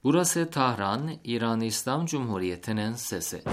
Burası Tahran, İran İslam Cumhuriyeti'nin sesi.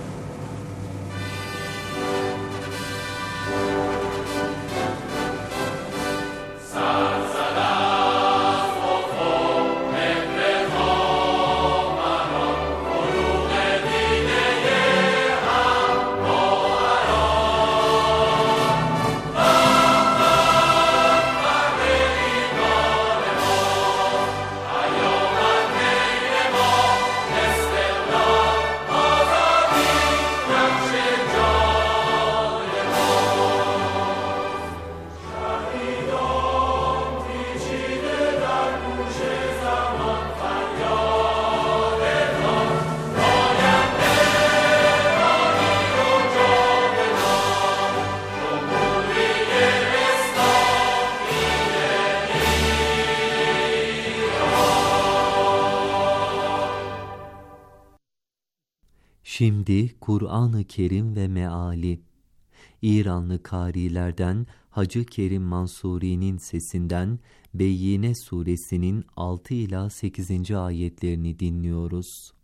Şimdi Kur'an-ı Kerim ve meali. İranlı kârilerden Hacı Kerim Mansuri'nin sesinden Beyyine suresinin 6 ila 8. ayetlerini dinliyoruz.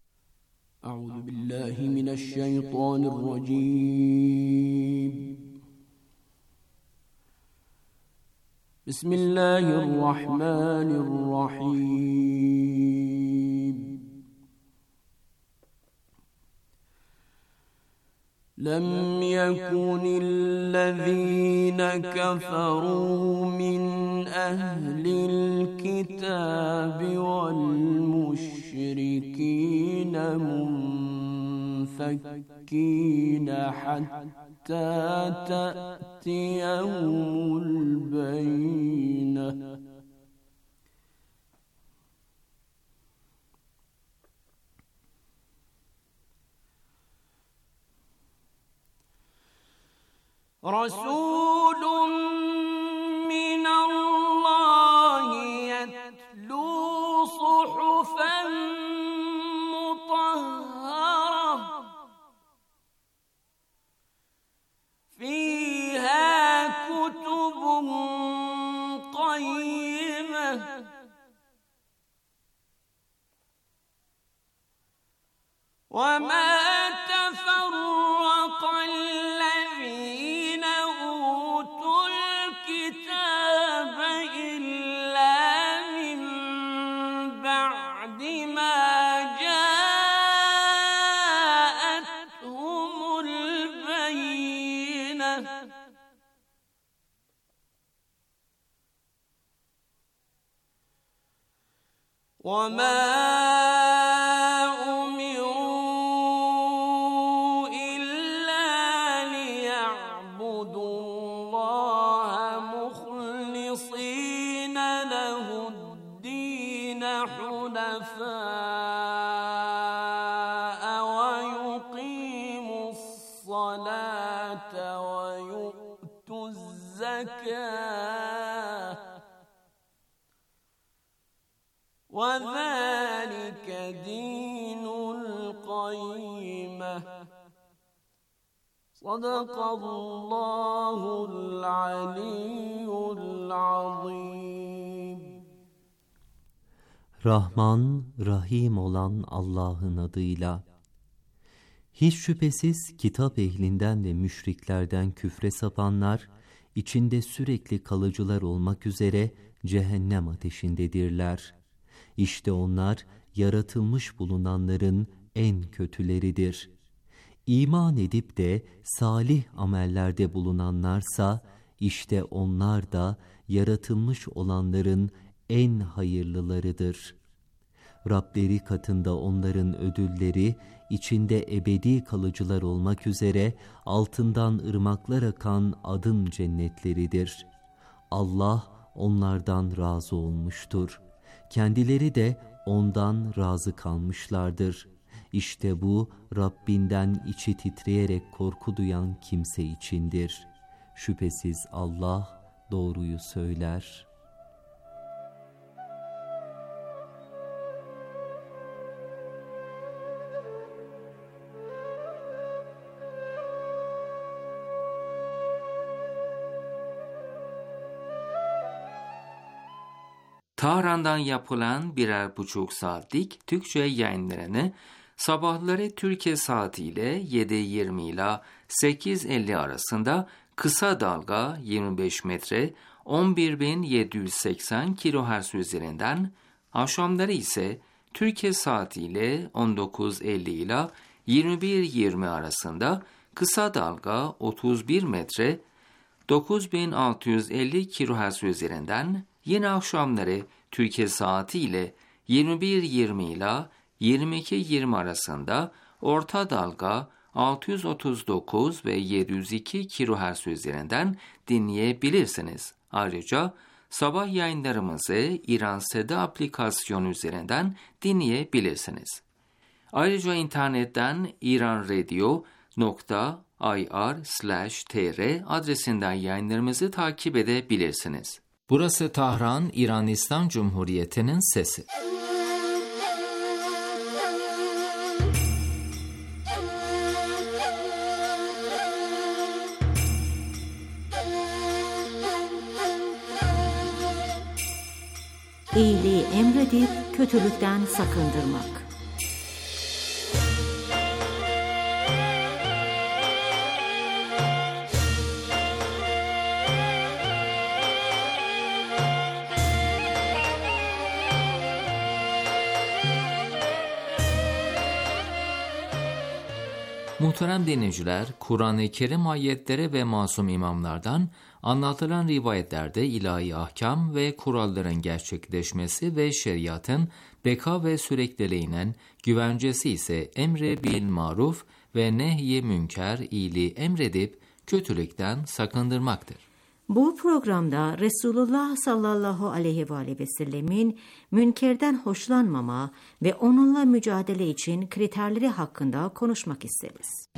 Euzubillahimineşşeytanirracim. Bismillahirrahmanirrahim. لم يكن الذين كفروا من أهل الكتاب والمشركين منفكين حتى تأتيهم البينة رسول من الله يتلو صحفا مطهرة فيها كتب قيمة وما تفرق الذين أوتوا الكتاب إلا من بعد ما جاءتهم البينة وما ويقيموا الصلاة ويؤتوا الزكاة وذلك دين القيمة صدق الله العلي العظيم. Rahman, Rahim olan Allah'ın adıyla. Hiç şüphesiz kitap ehlinden ve müşriklerden küfre sapanlar, içinde sürekli kalıcılar olmak üzere cehennem ateşindedirler. İşte onlar yaratılmış bulunanların en kötüleridir. İman edip de salih amellerde bulunanlarsa, işte onlar da yaratılmış olanların en hayırlılarıdır. Rableri katında onların ödülleri, içinde ebedi kalıcılar olmak üzere altından ırmaklar akan adın cennetleridir. Allah onlardan razı olmuştur. Kendileri de ondan razı kalmışlardır. İşte bu Rabbinden içi titreyerek korku duyan kimse içindir. Şüphesiz Allah doğruyu söyler. Tahran'dan yapılan 1,5 saatlik Türkçe yayınlarını sabahları Türkiye saatiyle 7:20 ile 8:50 arasında kısa dalga 25 metre 11.780 kHz üzerinden, akşamları ise Türkiye saatiyle 19:50 ile 21:20 arasında kısa dalga 31 metre 9650 kHz üzerinden, yine akşamları Türkiye saatiyle 21:20 ile 22:20 arasında orta dalga 639 ve 702 kHz üzerinden dinleyebilirsiniz. Ayrıca sabah yayınlarımızı İran Seda aplikasyonu üzerinden dinleyebilirsiniz. Ayrıca internetten iranradio.ir/tr adresinden yayınlarımızı takip edebilirsiniz. Burası Tahran, İran İslam Cumhuriyeti'nin sesi. İyiliği emredip kötülükten sakındırmak. Muhterem dinleyiciler, Kur'an-ı Kerim ayetleri ve masum imamlardan anlatılan rivayetlerde ilahi ahkam ve kuralların gerçekleşmesi ve şeriatın beka ve sürekliliğinin güvencesi ise emri bil maruf ve nehy-i münker, iyiliği emredip kötülükten sakındırmaktır. Bu programda Resulullah sallallahu aleyhi ve sellemin münkerden hoşlanmama ve onunla mücadele için kriterleri hakkında konuşmak isteriz.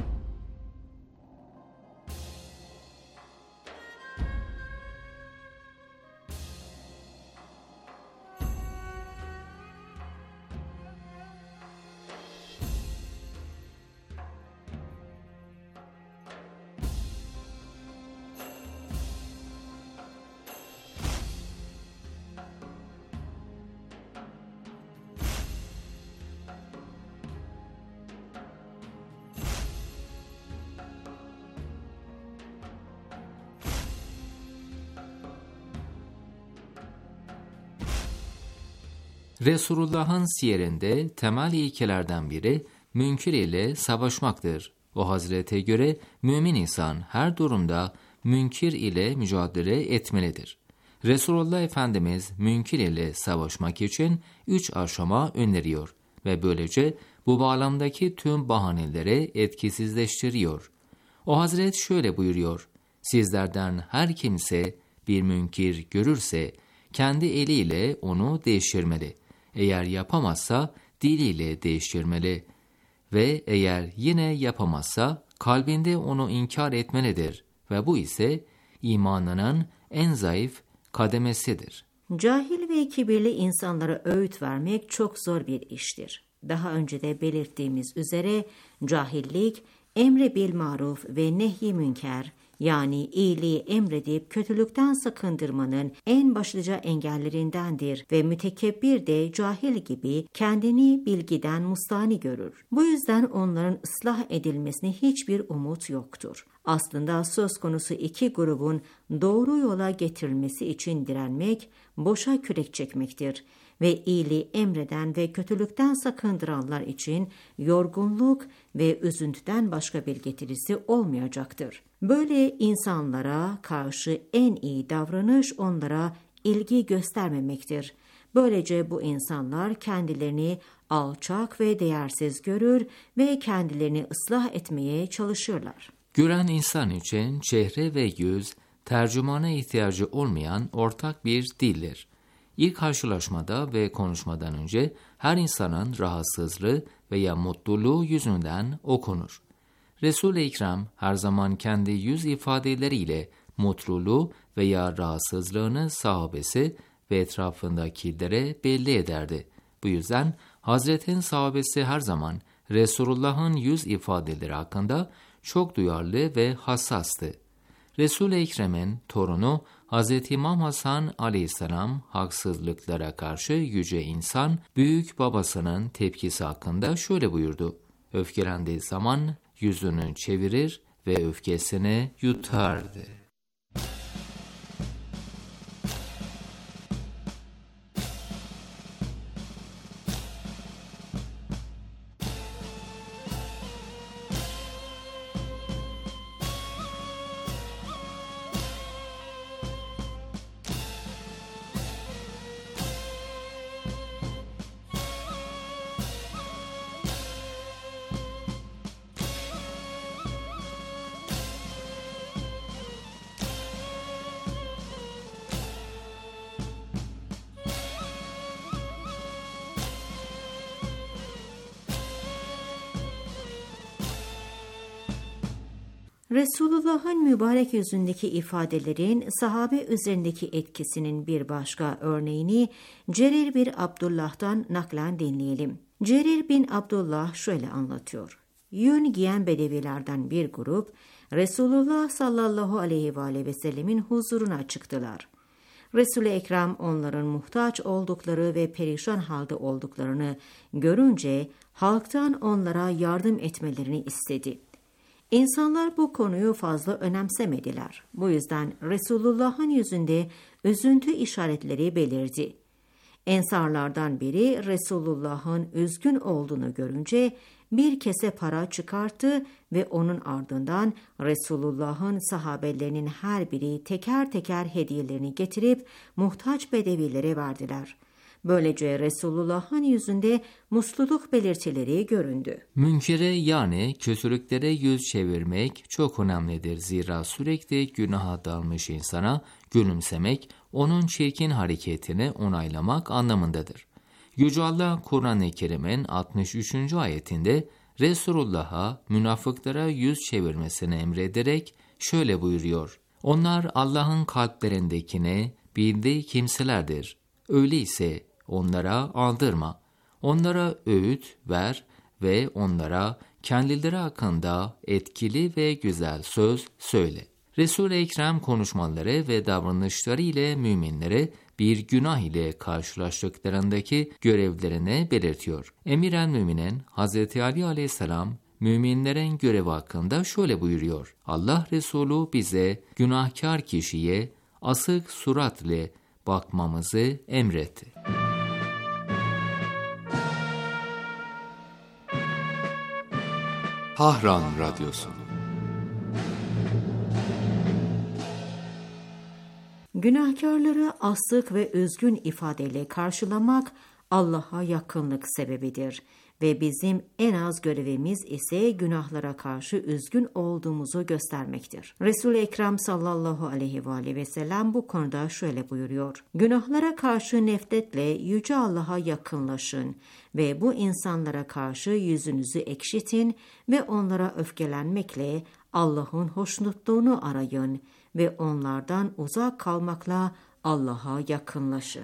Resulullah'ın siyerinde temel ilkelerden biri münkir ile savaşmaktır. O Hazrete göre mümin insan her durumda münkir ile mücadele etmelidir. Resulullah Efendimiz münkir ile savaşmak için 3 aşama öneriyor ve böylece bu bağlamdaki tüm bahaneleri etkisizleştiriyor. O Hazret şöyle buyuruyor: sizlerden her kimse bir münkir görürse kendi eliyle onu değiştirmeli. Eğer yapamazsa diliyle değiştirmeli ve eğer yine yapamazsa kalbinde onu inkar etmelidir ve bu ise imanının en zayıf kademesidir. Cahil ve kibirli insanlara öğüt vermek çok zor bir iştir. Daha önce de belirttiğimiz üzere cahillik, emri bil maruf ve nehy-i münker, yani iyiliği emredip kötülükten sakındırmanın en başlıca engellerindendir ve mütekebbir de cahil gibi kendini bilgiden mustani görür. Bu yüzden onların ıslah edilmesine hiçbir umut yoktur. Aslında söz konusu iki grubun doğru yola getirilmesi için direnmek, boşa kürek çekmektir ve iyiliği emreden ve kötülükten sakındıranlar için yorgunluk ve üzüntüden başka bir getirisi olmayacaktır. Böyle insanlara karşı en iyi davranış onlara ilgi göstermemektir. Böylece bu insanlar kendilerini alçak ve değersiz görür ve kendilerini ıslah etmeye çalışırlar. Gören insan için çehre ve yüz, tercümana ihtiyacı olmayan ortak bir dildir. İlk karşılaşmada ve konuşmadan önce her insanın rahatsızlığı veya mutluluğu yüzünden okunur. Resul-i Ekrem her zaman kendi yüz ifadeleriyle mutluluğu veya rahatsızlığını sahabesi ve etrafındakilere belli ederdi. Bu yüzden Hazretin sahabesi her zaman Resulullah'ın yüz ifadeleri hakkında çok duyarlı ve hassastı. Resul-i Ekrem'in torunu Hz. İmam Hasan aleyhisselam haksızlıklara karşı yüce insan büyük babasının tepkisi hakkında şöyle buyurdu. Öfkelendiği zaman yüzünü çevirir ve öfkesini yutardı. Resulullah'ın mübarek yüzündeki ifadelerin sahabe üzerindeki etkisinin bir başka örneğini Cerir bin Abdullah'tan naklen dinleyelim. Cerir bin Abdullah şöyle anlatıyor. Yün giyen bedevilerden bir grup Resulullah sallallahu aleyhi ve sellemin huzuruna çıktılar. Resul-i Ekrem onların muhtaç oldukları ve perişan halde olduklarını görünce halktan onlara yardım etmelerini istedi. İnsanlar bu konuyu fazla önemsemediler. Bu yüzden Resulullah'ın yüzünde üzüntü işaretleri belirdi. Ensarlardan biri Resulullah'ın üzgün olduğunu görünce bir kese para çıkarttı ve onun ardından Resulullah'ın sahabelerinin her biri teker teker hediyelerini getirip muhtaç bedevilere verdiler. Böylece Resulullah'ın yüzünde mutluluk belirtileri göründü. Münkere yani kötülüklere yüz çevirmek çok önemlidir. Zira sürekli günaha dalmış insana gülümsemek, onun çirkin hareketini onaylamak anlamındadır. Yüce Allah Kur'an-ı Kerim'in 63. ayetinde Resulullah'a münafıklara yüz çevirmesini emrederek şöyle buyuruyor. Onlar Allah'ın kalplerindekini bildiği kimselerdir. Öyleyse onlara aldırma, onlara öğüt ver ve onlara kendileri hakkında etkili ve güzel söz söyle. Resul-i Ekrem konuşmaları ve davranışları ile müminlere bir günah ile karşılaştıklarındaki görevlerini belirtiyor. Emir-el-Müminin Hz. Ali aleyhisselam müminlerin görevi hakkında şöyle buyuruyor. Allah Resulü bize günahkar kişiye asık surat ile bakmamızı emretti. Tahran Radyosu. Günahkarları asık ve üzgün ifadeyle karşılamak Allah'a yakınlık sebebidir ve bizim en az görevimiz ise günahlara karşı üzgün olduğumuzu göstermektir. Resul-i Ekrem sallallahu aleyhi ve sellem bu konuda şöyle buyuruyor. Günahlara karşı nefretle Yüce Allah'a yakınlaşın ve bu insanlara karşı yüzünüzü ekşitin ve onlara öfkelenmekle Allah'ın hoşnutluğunu arayın ve onlardan uzak kalmakla Allah'a yakınlaşın.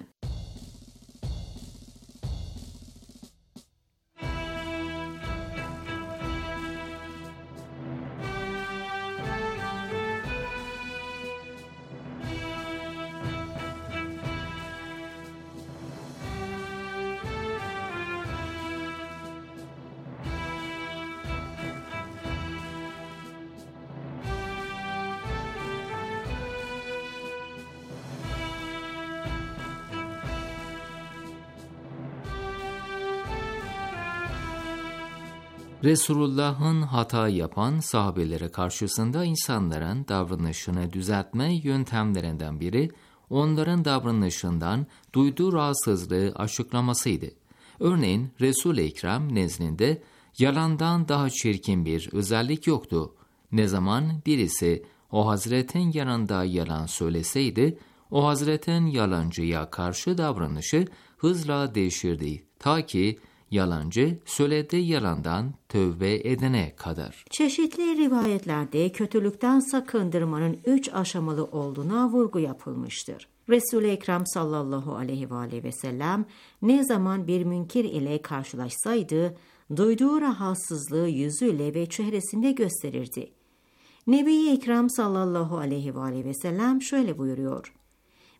Resulullah'ın hata yapan sahabelere karşısında insanların davranışını düzeltme yöntemlerinden biri, onların davranışından duyduğu rahatsızlığı açıklamasıydı. Örneğin Resul-i Ekrem nezdinde yalandan daha çirkin bir özellik yoktu. Ne zaman birisi o hazretin yanında yalan söyleseydi, o hazretin yalancıya karşı davranışı hızla değişirdi. Ta ki yalancı söylediği yalandan tövbe edene kadar. Çeşitli rivayetlerde kötülükten sakındırmanın 3 aşamalı olduğuna vurgu yapılmıştır. Resul-i Ekrem sallallahu aleyhi ve sellem ne zaman bir münkir ile karşılaşsaydı, duyduğu rahatsızlığı yüzüyle ve çehresinde gösterirdi. Nebi-i Ekrem sallallahu aleyhi ve sellem şöyle buyuruyor.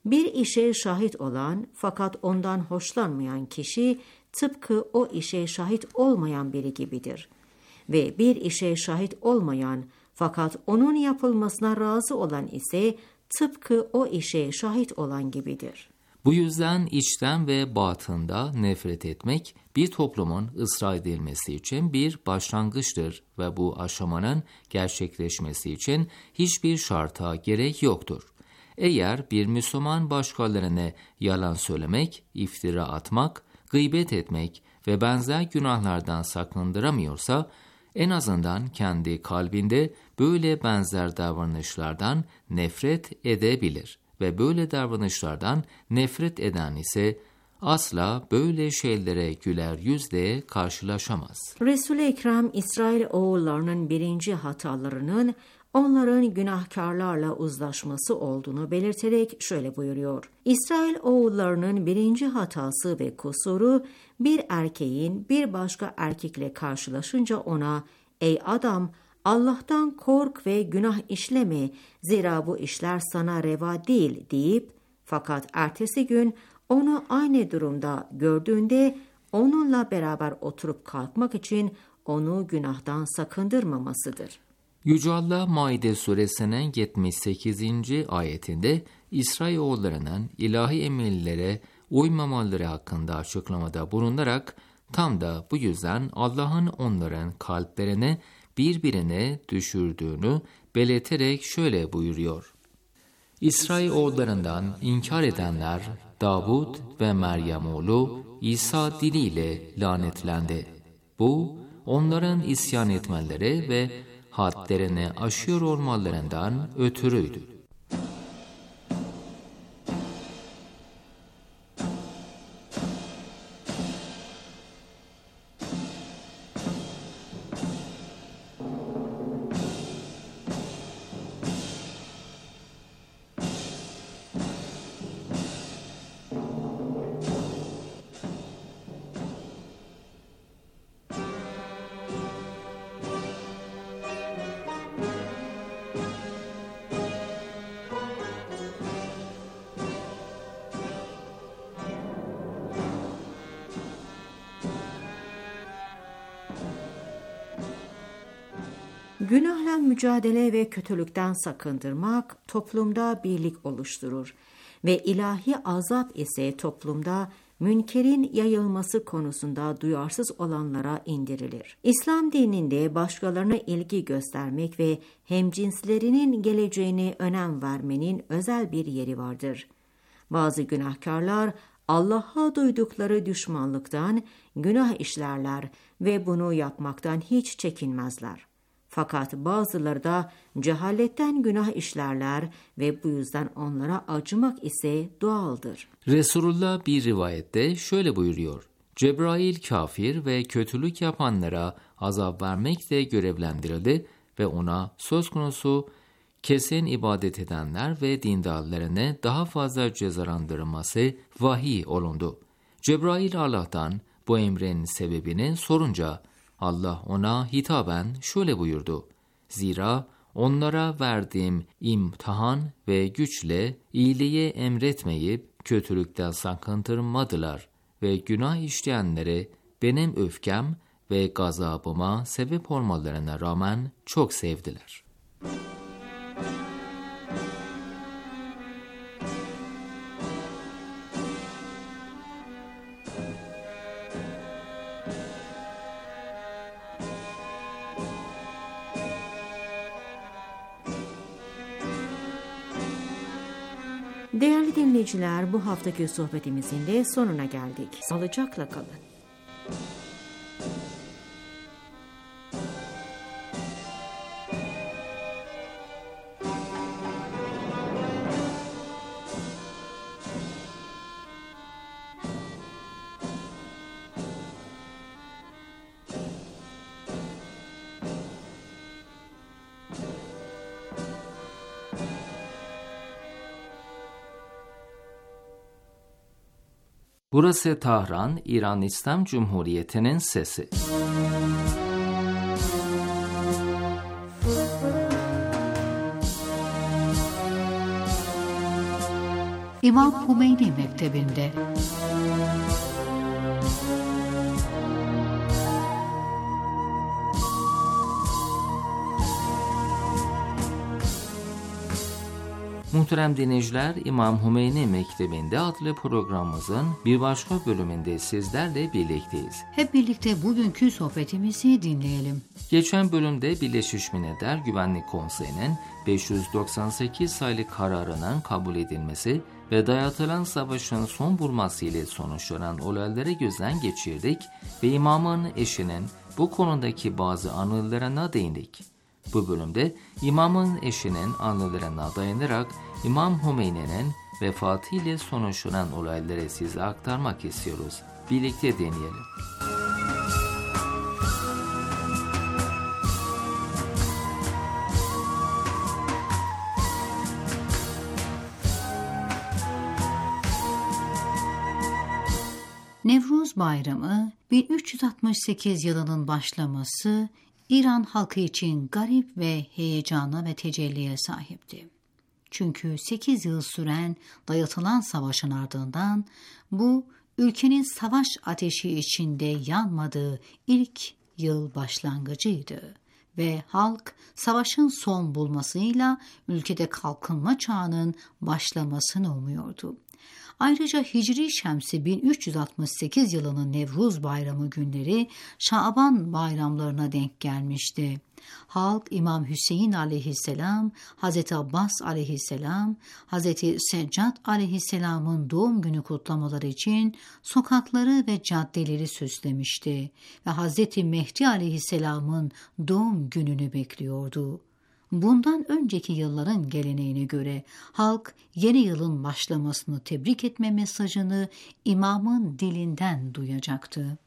Bir işe şahit olan fakat ondan hoşlanmayan kişi tıpkı o işe şahit olmayan biri gibidir. Ve bir işe şahit olmayan fakat onun yapılmasına razı olan ise tıpkı o işe şahit olan gibidir. Bu yüzden içten ve batında nefret etmek bir toplumun ıslah edilmesi için bir başlangıçtır ve bu aşamanın gerçekleşmesi için hiçbir şarta gerek yoktur. Eğer bir Müslüman başkalarına yalan söylemek, iftira atmak, gıybet etmek ve benzer günahlardan sakındıramıyorsa, en azından kendi kalbinde böyle benzer davranışlardan nefret edebilir ve böyle davranışlardan nefret eden ise asla böyle şeylere güler yüzle karşılaşamaz. Resul-i Ekrem İsrail oğullarının birinci hatalarının onların günahkarlarla uzlaşması olduğunu belirterek şöyle buyuruyor. İsrail oğullarının birinci hatası ve kusuru bir erkeğin bir başka erkekle karşılaşınca ona "Ey adam, Allah'tan kork ve günah işleme, zira bu işler sana reva değil" deyip fakat ertesi gün onu aynı durumda gördüğünde onunla beraber oturup kalkmak için onu günahtan sakındırmamasıdır. Yüce Allah Maide suresinin 78. ayetinde İsrailoğullarının ilahi emirlere uymamaları hakkında açıklamada bulunarak tam da bu yüzden Allah'ın onların kalplerine birbirine düşürdüğünü belirterek şöyle buyuruyor. İsrailoğullarından inkar edenler Davud ve Meryem oğlu İsa diliyle lanetlendi. Bu onların isyan etmeleri ve hadlerini aşıyor olmalarından ötürüydü. Günahla mücadele ve kötülükten sakındırmak toplumda birlik oluşturur ve ilahi azap ise toplumda münkerin yayılması konusunda duyarsız olanlara indirilir. İslam dininde başkalarına ilgi göstermek ve hemcinslerinin geleceğine önem vermenin özel bir yeri vardır. Bazı günahkarlar Allah'a duydukları düşmanlıktan günah işlerler ve bunu yapmaktan hiç çekinmezler. Fakat bazıları da cehaletten günah işlerler ve bu yüzden onlara acımak ise doğaldır. Resulullah bir rivayette şöyle buyuruyor. Cebrail kafir ve kötülük yapanlara azap vermekle görevlendirildi ve ona söz konusu kesin ibadet edenler ve dindarlarını daha fazla cezalandırılması vahiy olundu. Cebrail Allah'tan bu emrin sebebini sorunca Allah ona hitaben şöyle buyurdu. Zira onlara verdiğim imtihan ve güçle iyiliği emretmeyip kötülükten sakındırmadılar ve günah işleyenleri benim öfkem ve gazabıma sebep olmalarına rağmen çok sevdiler. Değerli dinleyiciler, bu haftaki sohbetimizin de sonuna geldik. Sağlıcakla kalın. Burası Tahran, İran İslam Cumhuriyeti'nin sesi. İmam Hümeyni Mektebi'nde. Muhterem dinleyiciler, İmam Hümeyni Mektebi'nde adlı programımızın bir başka bölümünde sizlerle birlikteyiz. Hep birlikte bugünkü sohbetimizi dinleyelim. Geçen bölümde Birleşmiş Milletler Güvenlik Konseyi'nin 598 sayılı kararının kabul edilmesi ve dayatılan savaşın son bulması ile sonuçlanan olayları gözden geçirdik ve imamın eşinin bu konudaki bazı anılarına değindik. Bu bölümde imamın eşinin anılarına dayanarak İmam Hümeyni'nin vefatı ile sonuçlanan olayları size aktarmak istiyoruz. Birlikte deneyelim. Nevruz Bayramı 1368 yılının başlaması İran halkı için garip ve heyecana ve tecelliye sahipti. Çünkü 8 yıl süren dayatılan savaşın ardından bu ülkenin savaş ateşi içinde yanmadığı ilk yıl başlangıcıydı ve halk savaşın son bulmasıyla ülkede kalkınma çağının başlamasını umuyordu. Ayrıca Hicri Şemsi 1368 yılının Nevruz Bayramı günleri Şaban bayramlarına denk gelmişti. Halk İmam Hüseyin aleyhisselam, Hazreti Abbas aleyhisselam, Hazreti Seccad aleyhisselamın doğum günü kutlamaları için sokakları ve caddeleri süslemişti ve Hazreti Mehdi aleyhisselamın doğum gününü bekliyordu. Bundan önceki yılların geleneğine göre halk yeni yılın başlamasını tebrik etme mesajını imamın dilinden duyacaktı.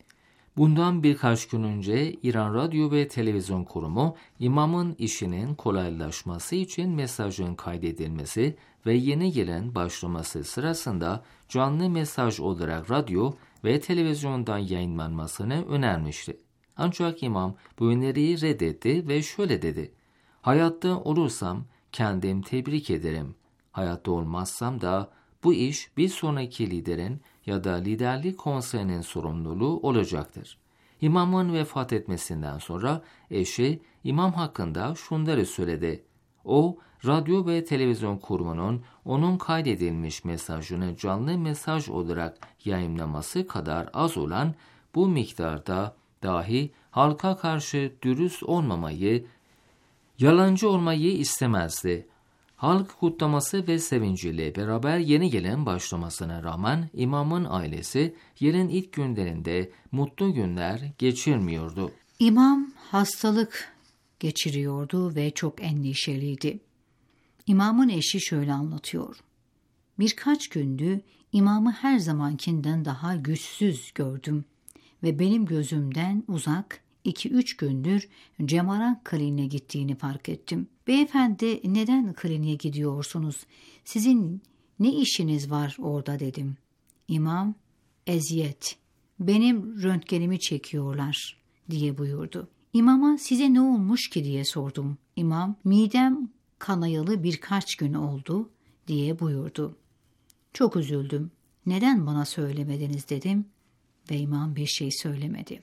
Bundan birkaç gün önce İran Radyo ve Televizyon Kurumu imamın işinin kolaylaşması için mesajın kaydedilmesi ve yeni yılın başlaması sırasında canlı mesaj olarak radyo ve televizyondan yayınlanmasını önermişti. Ancak imam bu öneriyi reddetti ve şöyle dedi: "Hayatta olursam kendim tebrik ederim. Hayatta olmazsam da bu iş bir sonraki liderin ya da liderlik konseyinin sorumluluğu olacaktır." İmamın vefat etmesinden sonra eşi imam hakkında şunları söyledi: "O, radyo ve televizyon kurumunun onun kaydedilmiş mesajını canlı mesaj olarak yayınlaması kadar az olan bu miktarda dahi halka karşı dürüst olmamayı, yalancı olmayı istemezdi." Halk kutlaması ve sevinciyle beraber yeni yılın başlamasına rağmen imamın ailesi yılın ilk günlerinde mutlu günler geçirmiyordu. İmam hastalık geçiriyordu ve çok endişeliydi. İmamın eşi şöyle anlatıyor: "Birkaç gündü imamı her zamankinden daha güçsüz gördüm ve benim gözümden uzak 2-3 gündür Cemaran kliniğine gittiğini fark ettim. Beyefendi, neden kliniğe gidiyorsunuz? Sizin ne işiniz var orada?" dedim. İmam, "Eziyet, benim röntgenimi çekiyorlar," diye buyurdu. İmama "Size ne olmuş ki?" diye sordum. İmam, "Midem kanayalı birkaç gün oldu," diye buyurdu. Çok üzüldüm. "Neden bana söylemediniz?" dedim ve imam bir şey söylemedi.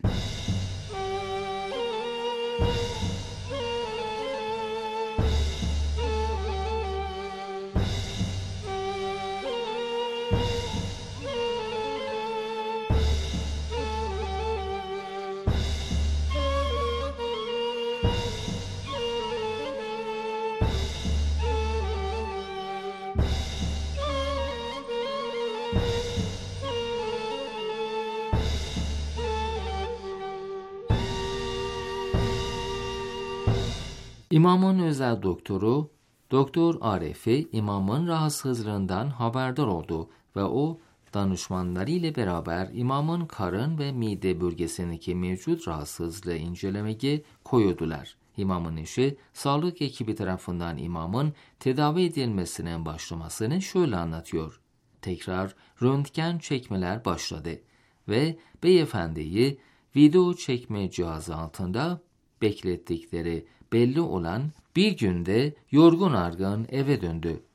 İmamın özel doktoru Doktor Arif'i imamın rahatsızlığından haberdar oldu ve o danışmanları ile beraber imamın karın ve mide bölgesindeki mevcut rahatsızlığı incelemeye koyuldular. İmamın eşi sağlık ekibi tarafından imamın tedavi edilmesine başlamasını şöyle anlatıyor: "Tekrar röntgen çekmeler başladı ve beyefendiyi video çekme cihazı altında beklettikleri belli olan bir günde yorgun argın eve döndü.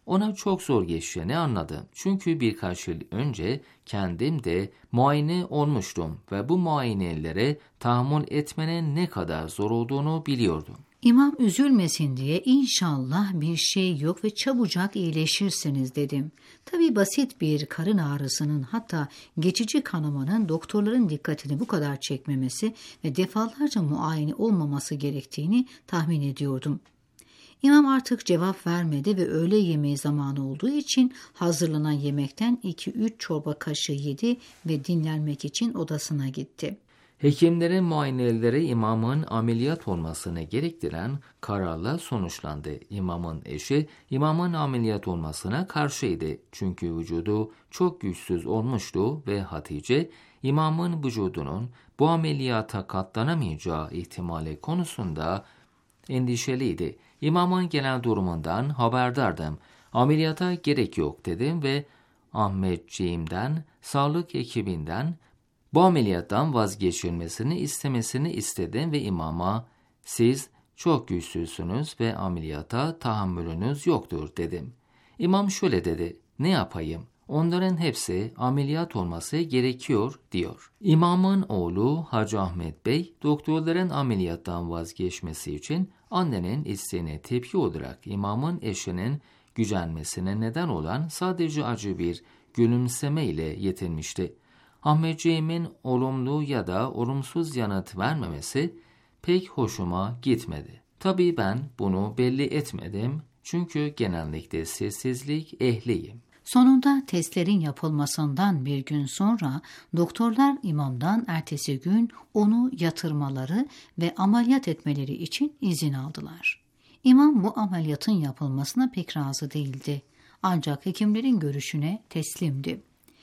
Ona çok zor geçtiğini anladım. Çünkü birkaç yıl önce kendim de muayene olmuştum ve bu muayenelere tahammül etmenin ne kadar zor olduğunu biliyordum. İmam üzülmesin diye inşallah bir şey yok ve çabucak iyileşirsiniz dedim. Tabii basit bir karın ağrısının hatta geçici kanamanın doktorların dikkatini bu kadar çekmemesi ve defalarca muayene olmaması gerektiğini tahmin ediyordum. İmam artık cevap vermedi ve öğle yemeği zamanı olduğu için hazırlanan yemekten 2-3 çorba kaşığı yedi ve dinlenmek için odasına gitti. Hekimlerin muayeneleri imamın ameliyat olmasını gerektiren kararla sonuçlandı. İmamın eşi imamın ameliyat olmasına karşıydı. Çünkü vücudu çok güçsüz olmuştu ve Hatice imamın vücudunun bu ameliyata katlanamayacağı ihtimali konusunda endişeliydi. İmamın genel durumundan haberdardım. Ameliyata gerek yok dedim ve Ahmetciğimden, sağlık ekibinden bu ameliyattan vazgeçilmesini istemesini istedim ve imama siz çok güçsüzsünüz ve ameliyata tahammülünüz yoktur dedim. İmam şöyle dedi, ne yapayım? Onların hepsi ameliyat olması gerekiyor diyor. İmamın oğlu Hacı Ahmet Bey doktorların ameliyattan vazgeçmesi için annenin isteğine tepki olarak imamın eşinin gücenmesine neden olan sadece acı bir gülümseme ile yetinmişti. Ahmetciğimin olumlu ya da olumsuz yanıt vermemesi pek hoşuma gitmedi. Tabii ben bunu belli etmedim çünkü genellikle sessizlik ehliyim. Sonunda testlerin yapılmasından bir gün sonra doktorlar imamdan ertesi gün onu yatırmaları ve ameliyat etmeleri için izin aldılar. İmam bu ameliyatın yapılmasına pek razı değildi. Ancak hekimlerin görüşüne teslimdi.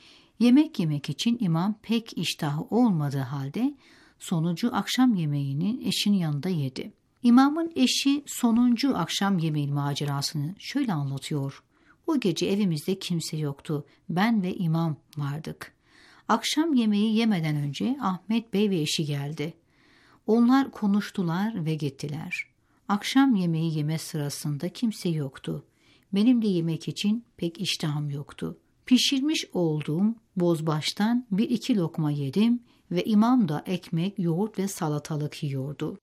Yemek yemek için imam pek iştahı olmadığı halde sonuncu akşam yemeğini eşinin yanında yedi. İmamın eşi sonuncu akşam yemeği macerasını şöyle anlatıyor. O gece evimizde kimse yoktu. Ben ve imam vardık. Akşam yemeği yemeden önce Ahmet Bey ve eşi geldi. Onlar konuştular ve gittiler. Akşam yemeği yeme sırasında kimse yoktu. Benim de yemek için pek iştahım yoktu. Pişirmiş olduğum bozbaştan 1-2 lokma yedim ve imam da ekmek, yoğurt ve salatalık yiyordu.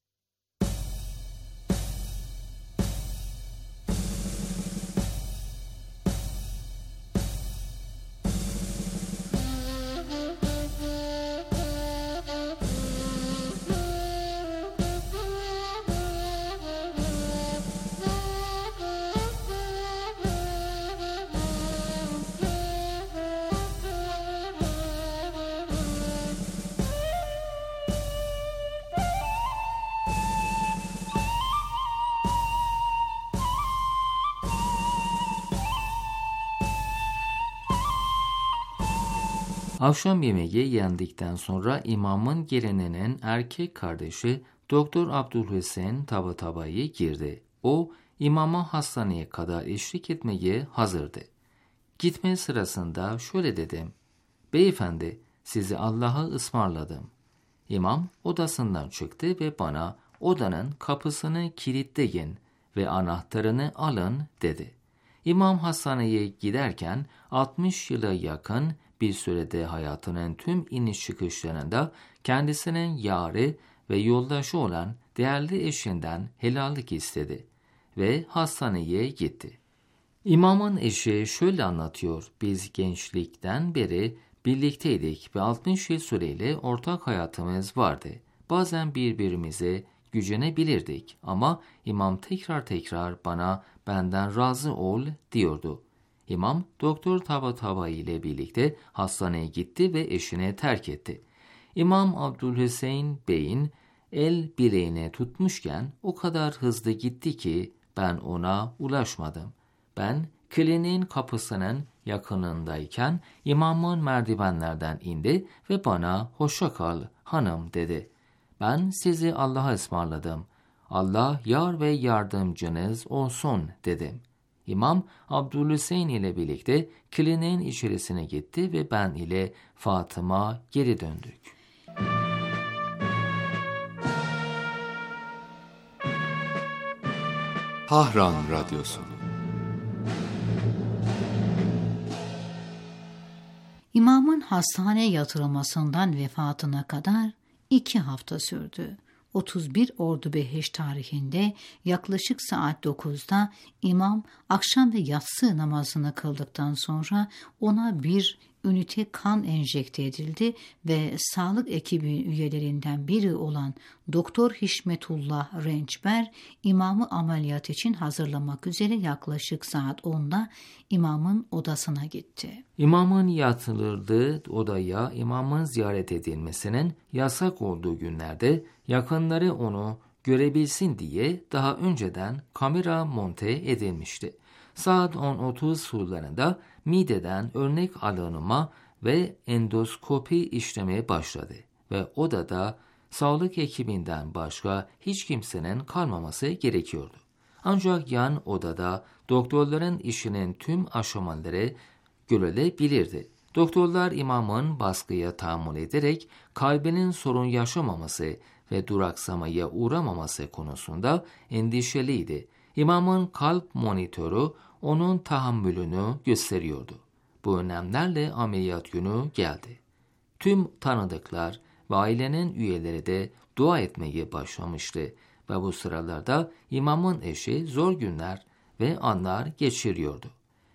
Akşam yemeği yendikten sonra imamın gelininin erkek kardeşi Doktor Abdülhüseyin Tabatabai girdi. O imama hastaneye kadar eşlik etmeye hazırdı. Gitme sırasında şöyle dedim. Beyefendi sizi Allah'a ısmarladım. İmam odasından çıktı ve bana odanın kapısını kilitleyin ve anahtarını alın dedi. İmam hastaneye giderken 60 yıla yakın bir sürede hayatının tüm iniş çıkışlarında kendisinin yâri ve yoldaşı olan değerli eşinden helallik istedi ve hastaneye gitti. İmamın eşi şöyle anlatıyor, biz gençlikten beri birlikteydik ve 60 yıl süreyle ortak hayatımız vardı. Bazen birbirimize gücenebilirdik ama imam tekrar bana benden razı ol diyordu. İmam Doktor Tabatabai ile birlikte hastaneye gitti ve eşini terk etti. İmam Abdülhüseyin Bey'in el bileğine tutmuşken o kadar hızlı gitti ki ben ona ulaşmadım. Ben kliniğin kapısının yakınındayken imamın merdivenlerden indi ve bana hoşça kal hanım dedi. Ben sizi Allah'a ısmarladım. Allah yar ve yardımcınız olsun dedim. İmam Abdülhüseyin ile birlikte kliniğin içerisine gitti ve ben ile Fatıma geri döndük. Tahran Radyosu. hastaneye yatırılmasından vefatına kadar 2 hafta sürdü. 31 Ordubehiş tarihinde yaklaşık saat 9'da imam akşam ve yatsı namazını kıldıktan sonra ona bir ünite kan enjekte edildi ve sağlık ekibi üyelerinden biri olan Doktor Hişmetullah Rençber imamı ameliyat için hazırlamak üzere yaklaşık saat 10'da imamın odasına gitti. İmamın yatırıldığı odaya imamın ziyaret edilmesinin yasak olduğu günlerde yakınları onu görebilsin diye daha önceden kamera monte edilmişti. Saat 10.30 sularında mideden örnek alınma ve endoskopi işlemi başladı ve odada sağlık ekibinden başka hiç kimsenin kalmaması gerekiyordu. Ancak yan odada doktorların işinin tüm aşamaları görülebilirdi. Doktorlar imamın baskıya tahammül ederek kalbinin sorun yaşamaması ve duraksamaya uğramaması konusunda endişeliydi. İmamın kalp monitörü onun tahammülünü gösteriyordu. Bu önlemlerle ameliyat günü geldi. Tüm tanıdıklar ve ailenin üyeleri de dua etmeye başlamıştı ve bu sıralarda imamın eşi zor günler ve anlar geçiriyordu.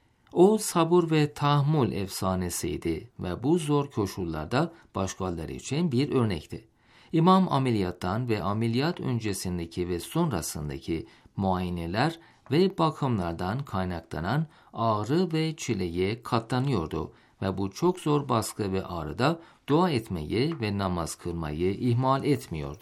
O sabır ve tahammül efsanesiydi ve bu zor koşullarda başkaları için bir örnekti. İmam ameliyattan ve ameliyat öncesindeki ve sonrasındaki muayeneler ve bakımlardan kaynaklanan ağrı ve çileye katlanıyordu ve bu çok zor baskı ve ağrıda dua etmeyi ve namaz kılmayı ihmal etmiyordu.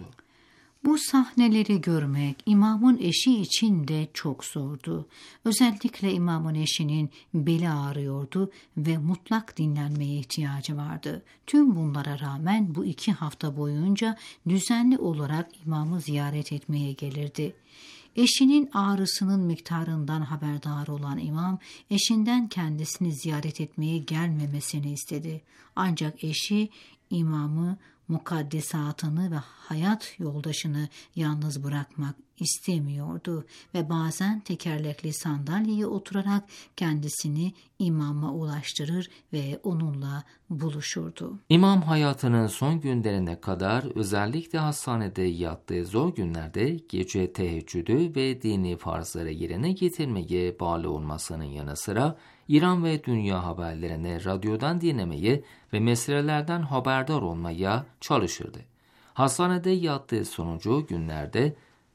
Bu sahneleri görmek imamın eşi için de çok zordu. Özellikle imamın eşinin beli ağrıyordu ve mutlak dinlenmeye ihtiyacı vardı. Tüm bunlara rağmen bu 2 hafta boyunca düzenli olarak imamı ziyaret etmeye gelirdi. Eşinin ağrısının miktarından haberdar olan imam, eşinden kendisini ziyaret etmeye gelmemesini istedi. Ancak eşi imamı, mukaddesatını ve hayat yoldaşını yalnız bırakmak istemiyordu ve bazen tekerlekli sandalyeye oturarak kendisini imama ulaştırır ve onunla buluşurdu. İmam hayatının son günlerine kadar özellikle hastanede yattığı zor günlerde gece teheccüdü ve dini farzları yerine getirmeye bağlı olmasının yanı sıra İran ve dünya haberlerini radyodan dinlemeye ve meselelerden haberdar olmaya çalışırdı. Hastanede yattığı sonuncu günlerde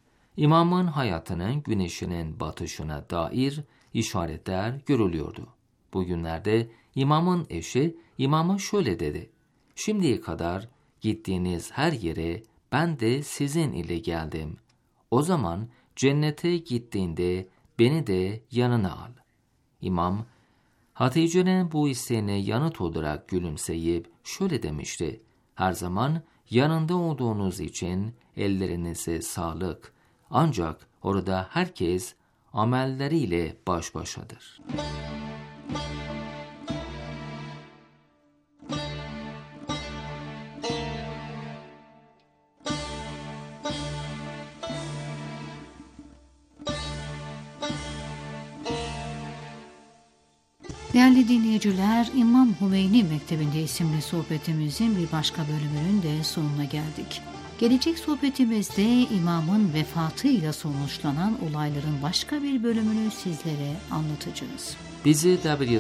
imamın hayatının güneşinin batışına dair işaretler görülüyordu. Bu günlerde imamın eşi imama şöyle dedi: "Şimdiye kadar gittiğiniz her yere ben de sizin ile geldim. O zaman cennete gittiğinde beni de yanına al." İmam, Hatice'nin bu isteğine yanıt olarak gülümseyip şöyle demişti: "Her zaman yanında olduğunuz için ellerinize sağlık. Ancak orada herkes amelleriyle baş başadır." Değerli dinleyiciler, İmam Hümeyni Mektebi'nde isimli sohbetimizin bir başka bölümünün de sonuna geldik. Gelecek sohbetimizde imamın vefatıyla sonuçlanan olayların başka bir bölümünü sizlere anlatacağız. Bizi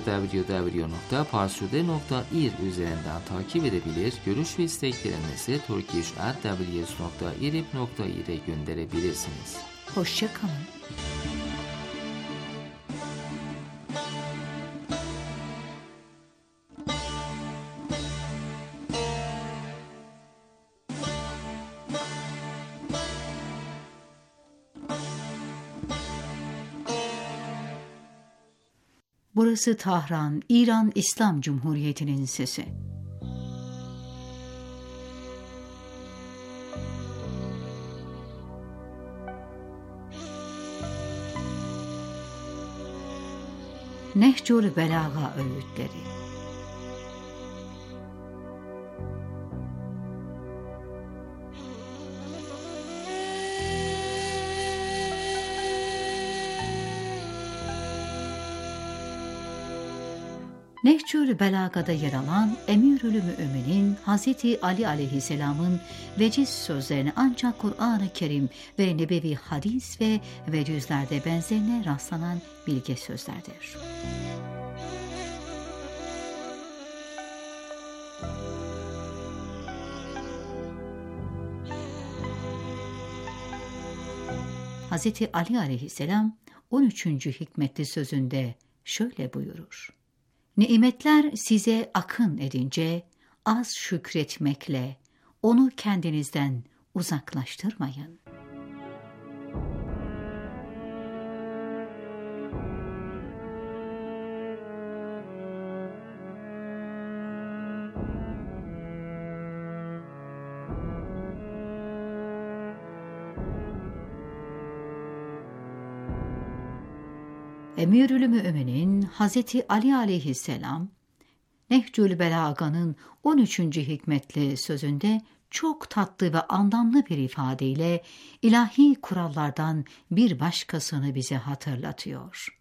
www.parsude.ir üzerinden takip edebilir, görüş ve isteklerinizi turkish@ws.irib.ir'e gönderebilirsiniz. Hoşça kalın. Burası Tahran, İran İslam Cumhuriyeti'nin sesi. Nehcül Belaga öğütleri. Nehcül Belaga'da yer alan Emirül Müminin Hazreti Ali aleyhisselamın veciz sözlerini ancak Kur'an-ı Kerim ve nebevi hadis ve vecizlerde benzerine rastlanan bilge sözlerdir. Hazreti Ali aleyhisselam 13. hikmetli sözünde şöyle buyurur: Nimetler size akın edince az şükretmekle onu kendinizden uzaklaştırmayın. Emirül Müminin Hazreti Ali aleyhisselam Nehcül Belaga'nın 13. hikmetli sözünde çok tatlı ve anlamlı bir ifadeyle ilahi kurallardan bir başkasını bize hatırlatıyor.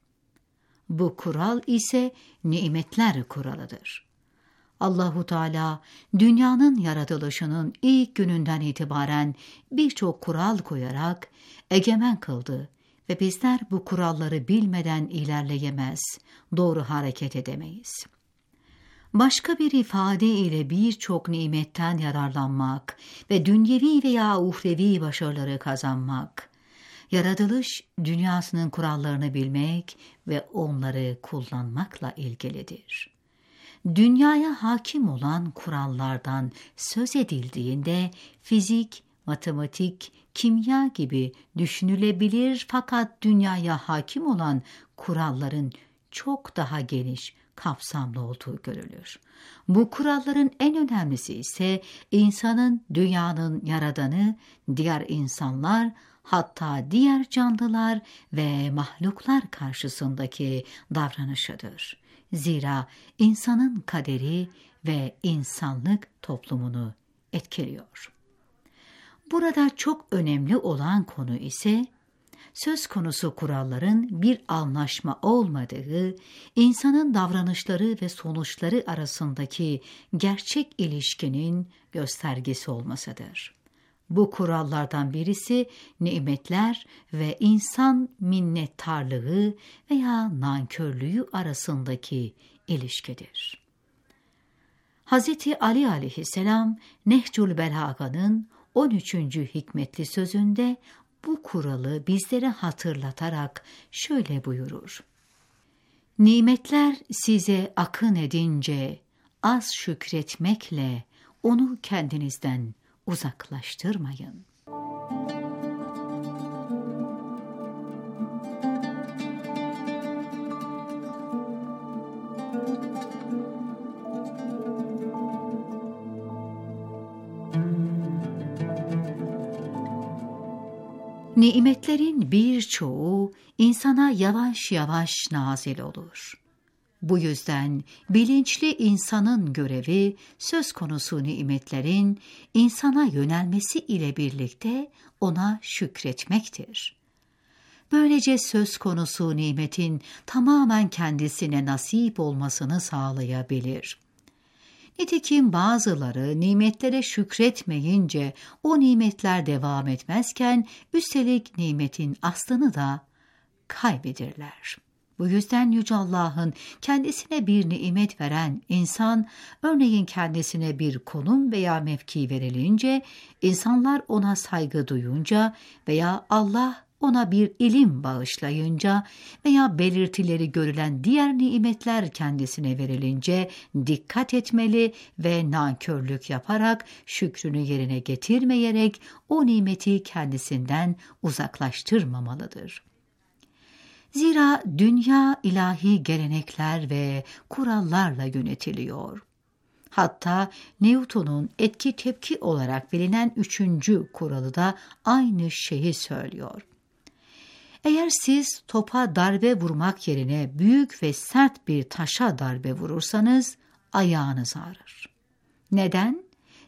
Bu kural ise nimetler kuralıdır. Allahu Teala dünyanın yaratılışının ilk gününden itibaren birçok kural koyarak egemen kıldı ve bizler bu kuralları bilmeden ilerleyemez, doğru hareket edemeyiz. Başka bir ifade ile birçok nimetten yararlanmak ve dünyevi veya uhrevi başarıları kazanmak, yaratılış dünyasının kurallarını bilmek ve onları kullanmakla ilgilidir. Dünyaya hakim olan kurallardan söz edildiğinde fizik, matematik, kimya gibi düşünülebilir fakat dünyaya hakim olan kuralların çok daha geniş, kapsamlı olduğu görülür. Bu kuralların en önemlisi ise insanın dünyanın yaradanı, diğer insanlar, hatta diğer canlılar ve mahluklar karşısındaki davranışıdır. Zira insanın kaderi ve insanlık toplumunu etkiliyor. Burada çok önemli olan konu ise söz konusu kuralların bir anlaşma olmadığı, insanın davranışları ve sonuçları arasındaki gerçek ilişkinin göstergesi olmasıdır. Bu kurallardan birisi nimetler ve insan minnettarlığı veya nankörlüğü arasındaki ilişkidir. Hazreti Ali aleyhisselam Nehcül Belaga'nın 13. hikmetli sözünde bu kuralı bizlere hatırlatarak şöyle buyurur: Nimetler size akın edince az şükretmekle onu kendinizden uzaklaştırmayın. Nimetlerin birçoğu insana yavaş yavaş nazil olur. Bu yüzden bilinçli insanın görevi söz konusu nimetlerin insana yönelmesi ile birlikte ona şükretmektir. Böylece söz konusu nimetin tamamen kendisine nasip olmasını sağlayabilir. Nitekim bazıları nimetlere şükretmeyince o nimetler devam etmezken üstelik nimetin aslını da kaybederler. Bu yüzden Yüce Allah'ın kendisine bir nimet veren insan, örneğin kendisine bir konum veya mevki verilince, insanlar ona saygı duyunca veya Allah ona bir ilim bağışlayınca veya belirtileri görülen diğer nimetler kendisine verilince dikkat etmeli ve nankörlük yaparak şükrünü yerine getirmeyerek o nimeti kendisinden uzaklaştırmamalıdır. Zira dünya ilahi gelenekler ve kurallarla yönetiliyor. Hatta Newton'un etki tepki olarak bilinen 3. kuralı da aynı şeyi söylüyor. Eğer siz topa darbe vurmak yerine büyük ve sert bir taşa darbe vurursanız ayağınız ağrır. Neden?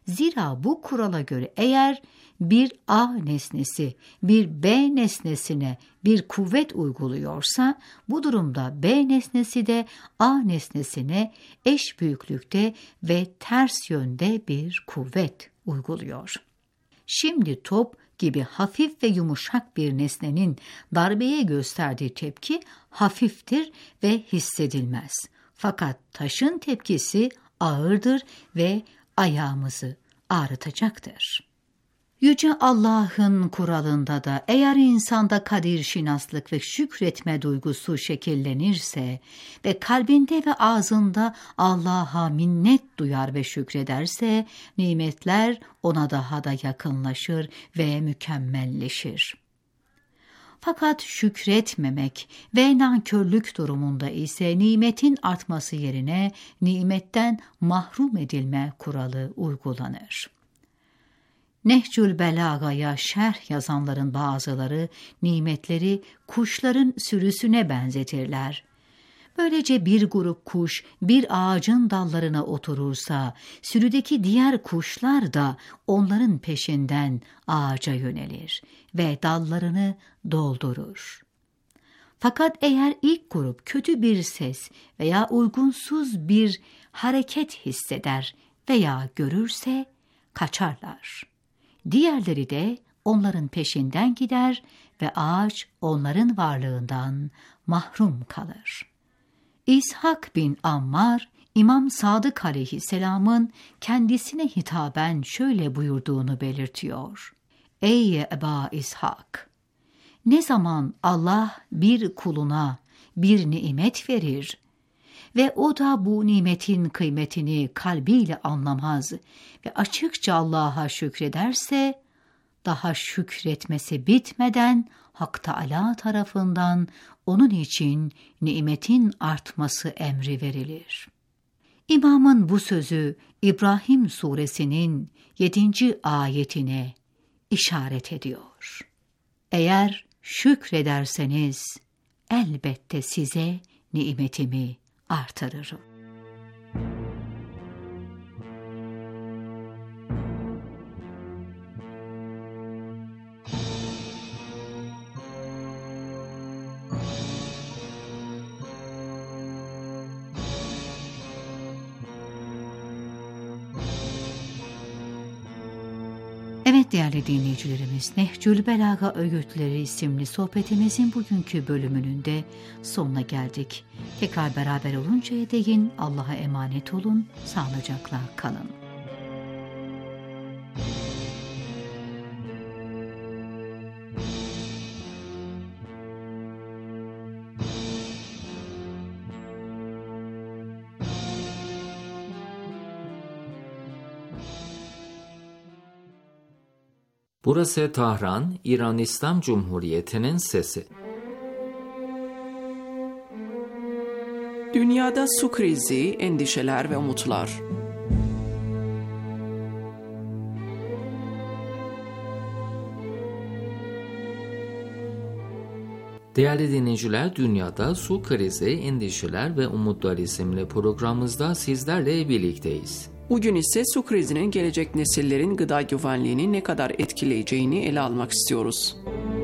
Zira bu kurala göre eğer bir A nesnesi bir B nesnesine bir kuvvet uyguluyorsa, bu durumda B nesnesi de A nesnesine eş büyüklükte ve ters yönde bir kuvvet uyguluyor. Şimdi top gibi hafif ve yumuşak bir nesnenin darbeye gösterdiği tepki hafiftir ve hissedilmez. Fakat taşın tepkisi ağırdır ve ayağımızı ağrıtacaktır. Yüce Allah'ın kuralında da eğer insanda kadirşinaslık ve şükretme duygusu şekillenirse ve kalbinde ve ağzında Allah'a minnet duyar ve şükrederse, nimetler ona daha da yakınlaşır ve mükemmelleşir. Fakat şükretmemek ve nankörlük durumunda ise nimetin artması yerine nimetten mahrum edilme kuralı uygulanır. Nehcül Belaga'ya şerh yazanların bazıları nimetleri kuşların sürüsüne benzetirler. Böylece bir grup kuş bir ağacın dallarına oturursa, sürüdeki diğer kuşlar da onların peşinden ağaca yönelir ve dallarını doldurur. Fakat eğer ilk grup kötü bir ses veya uygunsuz bir hareket hisseder veya görürse kaçarlar. Diğerleri de onların peşinden gider ve ağaç onların varlığından mahrum kalır. İshak bin Ammar, İmam Sadık aleyhisselamın kendisine hitaben şöyle buyurduğunu belirtiyor. Ey Eba İshak! Ne zaman Allah bir kuluna bir nimet verir ve o da bu nimetin kıymetini kalbiyle anlamaz ve açıkça Allah'a şükrederse, daha şükretmesi bitmeden Hak Teâlâ tarafından onun için nimetin artması emri verilir. İmamın bu sözü İbrahim suresinin 7. ayetine işaret ediyor. Eğer şükrederseniz elbette size nimetimi artırırım. Evet değerli dinleyicilerimiz, Nehcül Belaga Öğütleri isimli sohbetimizin bugünkü bölümünün de sonuna geldik. Tekrar beraber oluncaya değin Allah'a emanet olun, sağlıcakla kalın. Burası Tahran, İran İslam Cumhuriyeti'nin sesi. Dünyada su krizi, endişeler ve umutlar. Değerli dinleyiciler, dünyada su krizi, endişeler ve umutlar isimli programımızda sizlerle birlikteyiz. Bugün ise su krizinin gelecek nesillerin gıda güvenliğini ne kadar etkileyeceğini ele almak istiyoruz.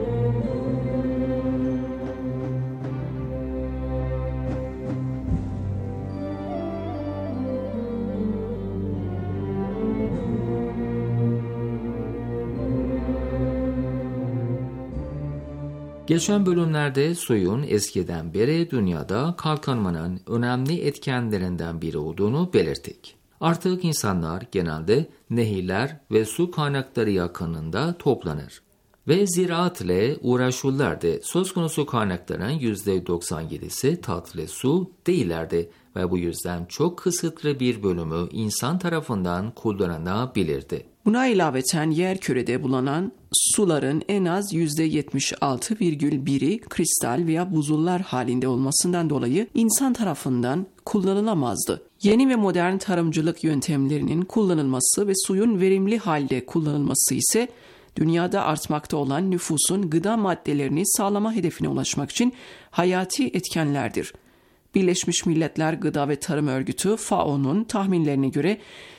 Geçen bölümlerde suyun eskiden beri dünyada kalkınmanın önemli etkenlerinden biri olduğunu belirttik. Artık insanlar genelde nehirler ve su kaynakları yakınında toplanır ve ziraat ile uğraşırlardı. Söz konusu kaynakların %97'si tatlı su değillerdi ve bu yüzden çok kısıtlı bir bölümü insan tarafından kullanılabilirdi. Buna ilaveten yerkürede bulunan suların en az %76,1'i kristal veya buzullar halinde olmasından dolayı insan tarafından kullanılamazdı. Yeni ve modern tarımcılık yöntemlerinin kullanılması ve suyun verimli halde kullanılması ise dünyada artmakta olan nüfusun gıda maddelerini sağlama hedefine ulaşmak için hayati etkenlerdir. Birleşmiş Milletler Gıda ve Tarım Örgütü FAO'nun tahminlerine göre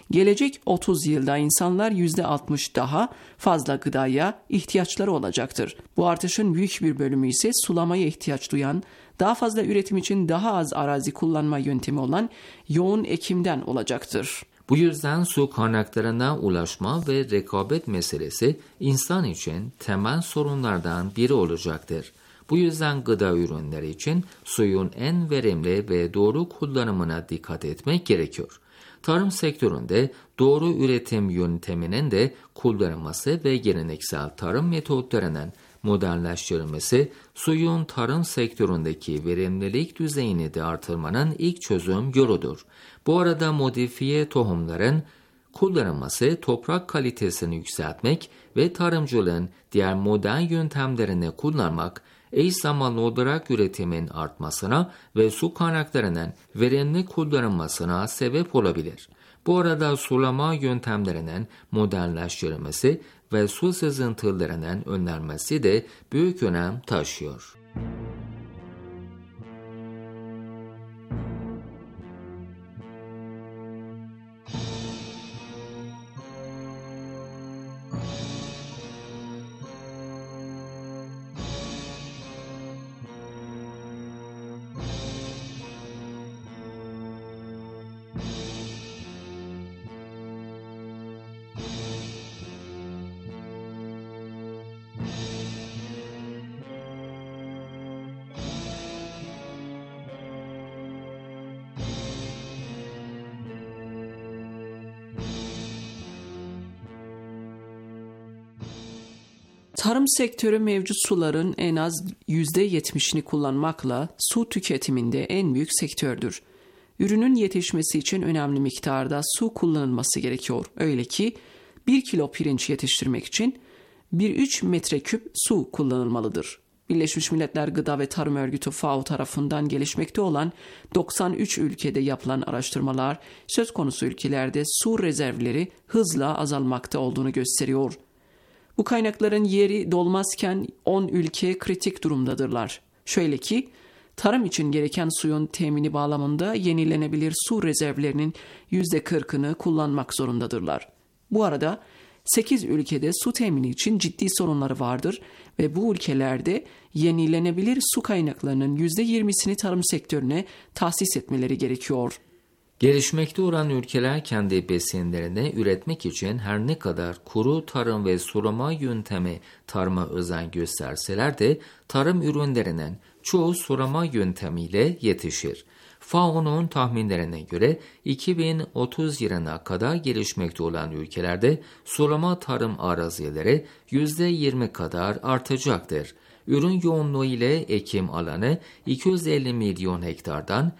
Gelecek 30 yılda insanlar %60 daha fazla gıdaya ihtiyaçları olacaktır. Bu artışın büyük bir bölümü ise sulamaya ihtiyaç duyan, daha fazla üretim için daha az arazi kullanma yöntemi olan yoğun ekimden olacaktır. Bu yüzden su kaynaklarına ulaşma ve rekabet meselesi insan için temel sorunlardan biri olacaktır. Bu yüzden gıda ürünleri için suyun en verimli ve doğru kullanımına dikkat etmek gerekiyor. Tarım sektöründe doğru üretim yönteminin de kullanılması ve geleneksel tarım metotlarının modernleştirilmesi, suyun tarım sektöründeki verimlilik düzeyini de artırmanın ilk çözüm yoludur. Bu arada modifiye tohumların kullanılması, toprak kalitesini yükseltmek ve tarımcılığın diğer modern yöntemlerini kullanmak, eş zamanlı olarak üretimin artmasına ve su kaynaklarının verimli kullanılmasına sebep olabilir. Bu arada sulama yöntemlerinin modernleştirilmesi ve su sızıntılarının önlenmesi de büyük önem taşıyor. Tarım sektörü mevcut suların en az %70'ini kullanmakla su tüketiminde en büyük sektördür. Ürünün yetişmesi için önemli miktarda su kullanılması gerekiyor. Öyle ki 1 kilo pirinç yetiştirmek için 1,3 metreküp su kullanılmalıdır. Birleşmiş Milletler Gıda ve Tarım Örgütü FAO tarafından gelişmekte olan 93 ülkede yapılan araştırmalar söz konusu ülkelerde su rezervleri hızla azalmakta olduğunu gösteriyor. Bu kaynakların yeri dolmazken 10 ülke kritik durumdadırlar. Şöyle ki, tarım için gereken suyun temini bağlamında yenilenebilir su rezervlerinin %40'ını kullanmak zorundadırlar. Bu arada 8 ülkede su temini için ciddi sorunları vardır ve bu ülkelerde yenilenebilir su kaynaklarının %20'sini tarım sektörüne tahsis etmeleri gerekiyor. Gelişmekte olan ülkeler kendi besinlerini üretmek için her ne kadar kuru tarım ve sulama yöntemi tarıma özen gösterseler de tarım ürünlerinin çoğu sulama yöntemiyle yetişir. FAO'nun tahminlerine göre 2030 yılına kadar gelişmekte olan ülkelerde sulama tarım arazileri %20 kadar artacaktır. Ürün yoğunluğu ile ekim alanı 250 milyon hektardan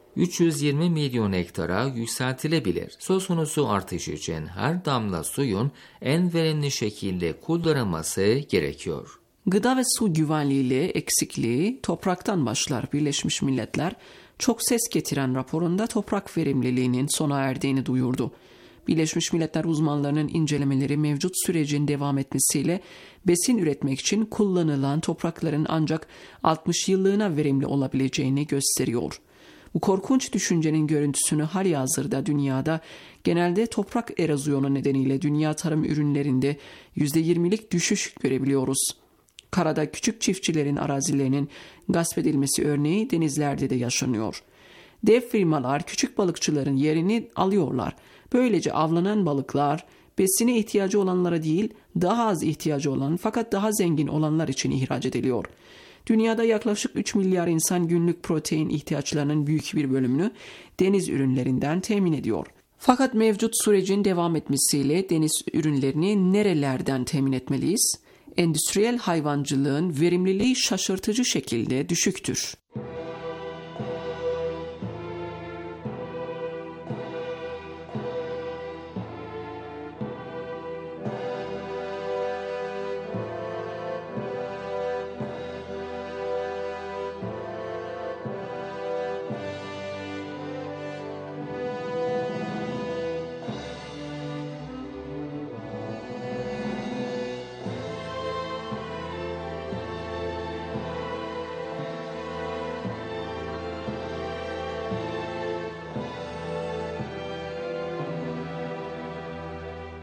320 milyon hektara yükseltilebilir. Söz konusu artış için her damla suyun en verimli şekilde kullanılması gerekiyor. Gıda ve su güvenliği eksikliği topraktan başlar. Birleşmiş Milletler çok ses getiren raporunda toprak verimliliğinin sona erdiğini duyurdu. Birleşmiş Milletler uzmanlarının incelemeleri mevcut sürecin devam etmesiyle besin üretmek için kullanılan toprakların ancak 60 yıllığına verimli olabileceğini gösteriyor. Bu korkunç düşüncenin görüntüsünü halihazırda dünyada genelde toprak erozyonu nedeniyle dünya tarım ürünlerinde %20'lik düşüş görebiliyoruz. Karada küçük çiftçilerin arazilerinin gasp edilmesi örneği denizlerde de yaşanıyor. Dev firmalar küçük balıkçıların yerini alıyorlar. Böylece avlanan balıklar besine ihtiyacı olanlara değil, daha az ihtiyacı olan fakat daha zengin olanlar için ihraç ediliyor. Dünyada yaklaşık 3 milyar insan günlük protein ihtiyaçlarının büyük bir bölümünü deniz ürünlerinden temin ediyor. Fakat mevcut sürecin devam etmesiyle deniz ürünlerini nerelerden temin etmeliyiz? Endüstriyel hayvancılığın verimliliği şaşırtıcı şekilde düşüktür.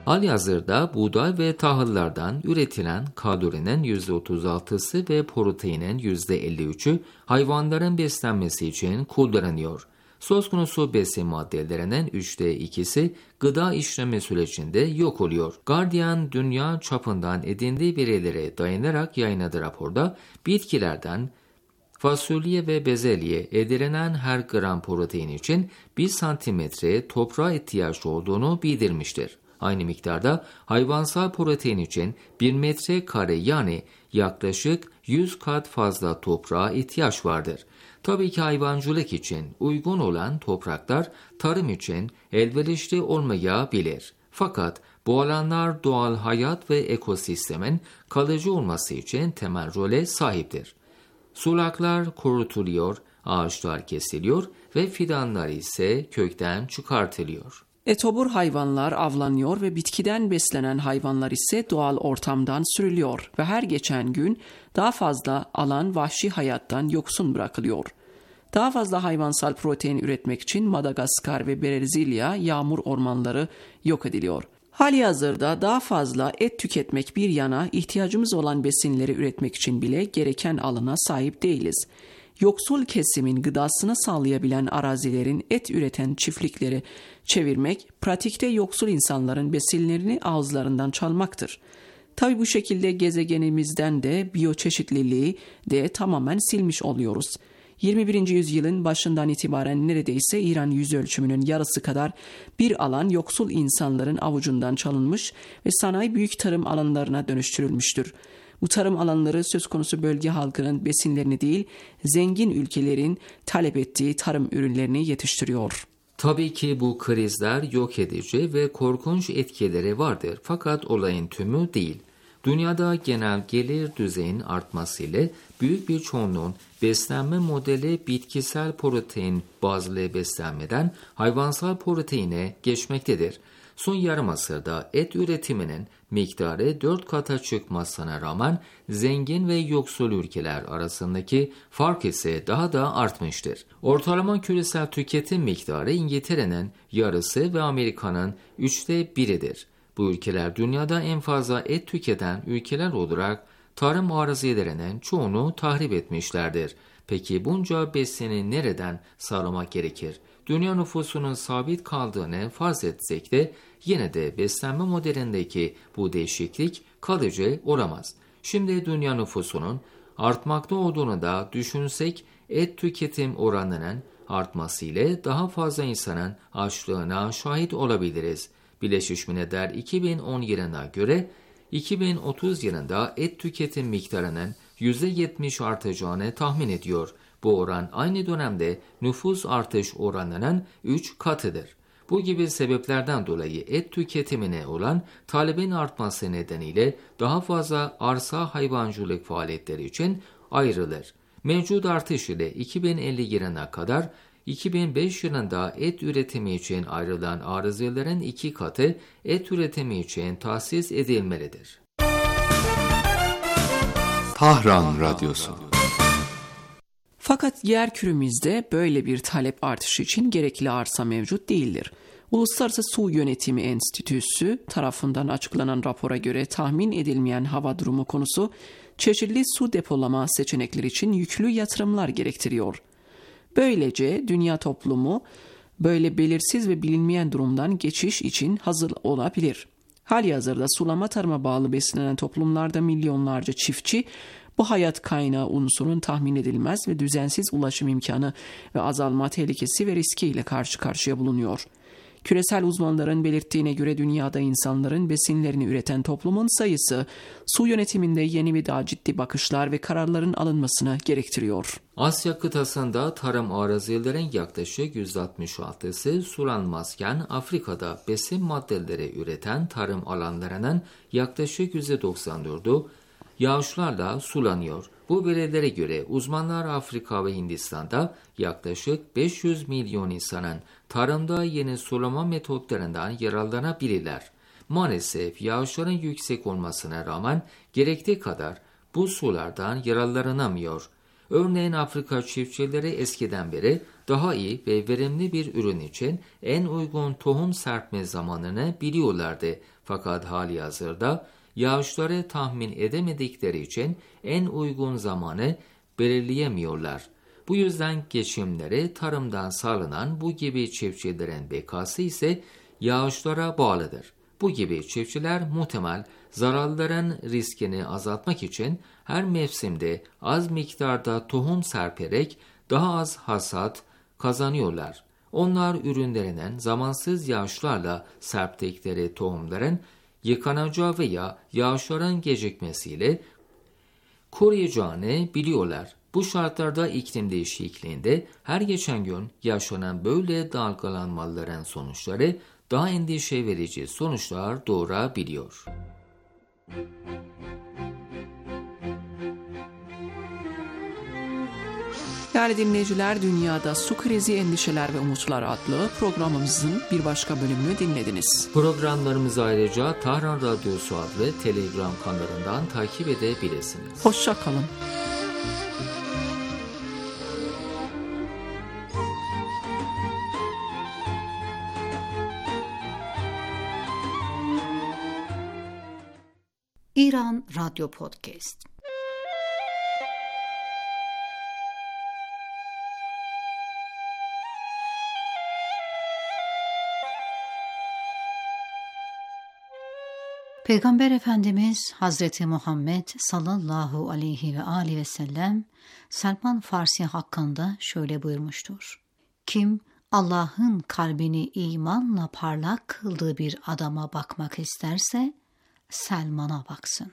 Halihazırda buğday ve tahıllardan üretilen kalorinin %36'sı ve proteinin %53'ü hayvanların beslenmesi için kullanılıyor. Söz konusu besin maddelerinin 2/3'ü gıda işleme sürecinde yok oluyor. Guardian dünya çapından edindiği verilere dayanarak yayınladığı raporda bitkilerden fasulye ve bezelye edinilen her gram protein için 1 santimetre toprağa ihtiyaç olduğunu bildirmiştir. Aynı miktarda hayvansal protein için 1 metrekare yani yaklaşık 100 kat fazla toprağa ihtiyaç vardır. Tabii ki hayvancılık için uygun olan topraklar tarım için elverişli olmayabilir. Fakat bu alanlar doğal hayat ve ekosistemin kalıcı olması için temel role sahiptir. Sulaklar kurutuluyor, ağaçlar kesiliyor ve fidanlar ise kökten çıkartılıyor. Etobur hayvanlar avlanıyor ve bitkiden beslenen hayvanlar ise doğal ortamdan sürülüyor ve her geçen gün daha fazla alan vahşi hayattan yoksun bırakılıyor. Daha fazla hayvansal protein üretmek için Madagaskar ve Brezilya yağmur ormanları yok ediliyor. Halihazırda daha fazla et tüketmek bir yana ihtiyacımız olan besinleri üretmek için bile gereken alana sahip değiliz. Yoksul kesimin gıdasını sağlayabilen arazilerin et üreten çiftlikleri çevirmek, pratikte yoksul insanların besinlerini ağızlarından çalmaktır. Tabii bu şekilde gezegenimizden de biyoçeşitliliği de tamamen silmiş oluyoruz. 21. yüzyılın başından itibaren neredeyse İran yüzölçümünün yarısı kadar bir alan yoksul insanların avucundan çalınmış ve sanayi büyük tarım alanlarına dönüştürülmüştür. Bu tarım alanları söz konusu bölge halkının besinlerini değil, zengin ülkelerin talep ettiği tarım ürünlerini yetiştiriyor. Tabii ki bu krizler yok edici ve korkunç etkileri vardır fakat olayın tümü değil. Dünyada genel gelir düzeyinin artmasıyla büyük bir çoğunluğun beslenme modeli bitkisel protein bazlı beslenmeden hayvansal proteine geçmektedir. Son yarım asırda et üretiminin miktarı 4 kata çıkmasına rağmen zengin ve yoksul ülkeler arasındaki fark ise daha da artmıştır. Ortalama küresel tüketim miktarı İngiltere'nin yarısı ve Amerika'nın 1/3'idir. Bu ülkeler dünyada en fazla et tüketen ülkeler olarak tarım arazilerinin çoğunu tahrip etmişlerdir. Peki bunca besini nereden sağlamak gerekir? Dünya nüfusunun sabit kaldığını farz etsek de yine de beslenme modelindeki bu değişiklik kalıcı olamaz. Şimdi dünya nüfusunun artmakta olduğunu da düşünsek et tüketim oranının artmasıyla daha fazla insanın açlığına şahit olabiliriz. Birleşmiş Milletler 2010 yılına göre 2030 yılında et tüketim miktarının %70 artacağını tahmin ediyor. Bu oran aynı dönemde nüfus artış oranının 3 katıdır. Bu gibi sebeplerden dolayı et tüketimine olan talebin artması nedeniyle daha fazla arsa hayvancılık faaliyetleri için ayrılır. Mevcut artış ile 2050 yılına kadar 2005 yılında et üretimi için ayrılan arazilerin 2 katı et üretimi için tahsis edilmelidir. Tahran Radyosu. Fakat yerküremizde böyle bir talep artışı için gerekli arsa mevcut değildir. Uluslararası Su Yönetimi Enstitüsü tarafından açıklanan rapora göre tahmin edilmeyen hava durumu konusu çeşitli su depolama seçenekleri için yüklü yatırımlar gerektiriyor. Böylece dünya toplumu böyle belirsiz ve bilinmeyen durumdan geçiş için hazır olabilir. Halihazırda sulama tarıma bağlı beslenen toplumlarda milyonlarca çiftçi bu hayat kaynağı unsurun tahmin edilmez ve düzensiz ulaşım imkanı ve azalma tehlikesi ve riskiyle karşı karşıya bulunuyor. Küresel uzmanların belirttiğine göre dünyada insanların besinlerini üreten toplumun sayısı su yönetiminde yeni ve daha ciddi bakışlar ve kararların alınmasını gerektiriyor. Asya kıtasında tarım arazilerin yaklaşık %66'sı sulanmazken Afrika'da besin maddeleri üreten tarım alanlarının yaklaşık %94'ü yağışlarla sulanıyor. Bu verilere göre uzmanlar Afrika ve Hindistan'da yaklaşık 500 milyon insanın tarımda yeni sulama metotlarından yararlanabilirler. Maalesef yağışların yüksek olmasına rağmen gerektiği kadar bu sulardan yararlanamıyor. Örneğin Afrika çiftçileri eskiden beri daha iyi ve verimli bir ürün için en uygun tohum serpme zamanını biliyorlardı. Fakat halihazırda yağışları tahmin edemedikleri için en uygun zamanı belirleyemiyorlar. Bu yüzden geçimleri tarımdan sağlanan bu gibi çiftçilerin bekası ise yağışlara bağlıdır. Bu gibi çiftçiler muhtemel zararların riskini azaltmak için her mevsimde az miktarda tohum serperek daha az hasat kazanıyorlar. Onlar ürünlerinden zamansız yağışlarla serptikleri tohumların yıkanacağı veya yağışların gecikmesiyle kuruyacağını biliyorlar. Bu şartlarda iklim değişikliğinde her geçen gün yaşanan böyle dalgalanmaların sonuçları daha endişe verici sonuçlar doğurabiliyor. Değerli dinleyiciler, Dünyada Su Krizi, Endişeler ve Umutlar adlı programımızın bir başka bölümünü dinlediniz. Programlarımızı ayrıca Tahran Radyosu adlı Telegram kanalından takip edebilirsiniz. Hoşça kalın. İran Radyo Podcast. Peygamber Efendimiz Hazreti Muhammed sallallahu aleyhi ve aleyhi ve sellem Salman Farsi hakkında şöyle buyurmuştur. Kim Allah'ın kalbini imanla parlak kıldığı bir adama bakmak isterse Selman'a baksın.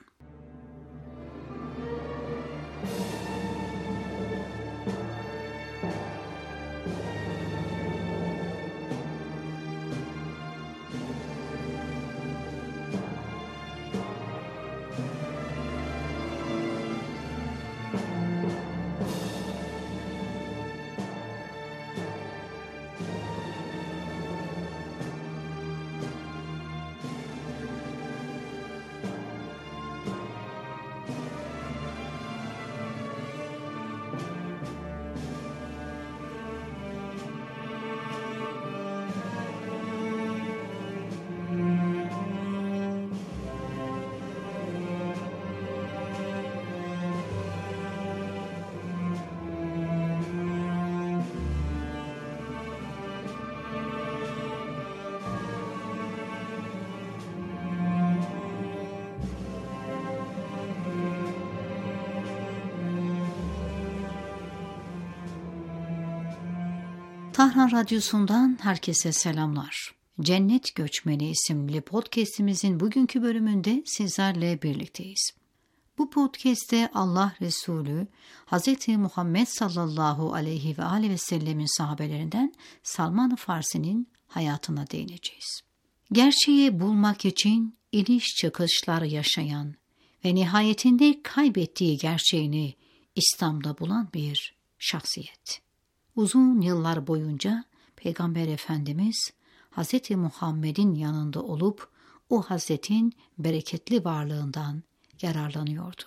Tahran Radyosu'ndan herkese selamlar. Cennet Göçmeni isimli podcastimizin bugünkü bölümünde sizlerle birlikteyiz. Bu podcast'te Allah Resulü Hz. Muhammed sallallahu aleyhi ve aleyhi ve sellemin sahabelerinden Salman-ı Farsi'nin hayatına değineceğiz. Gerçeği bulmak için iniş çıkışlar yaşayan ve nihayetinde kaybettiği gerçeğini İslam'da bulan bir şahsiyet. Uzun yıllar boyunca Peygamber Efendimiz Hz. Muhammed'in yanında olup o Hazretin bereketli varlığından yararlanıyordu.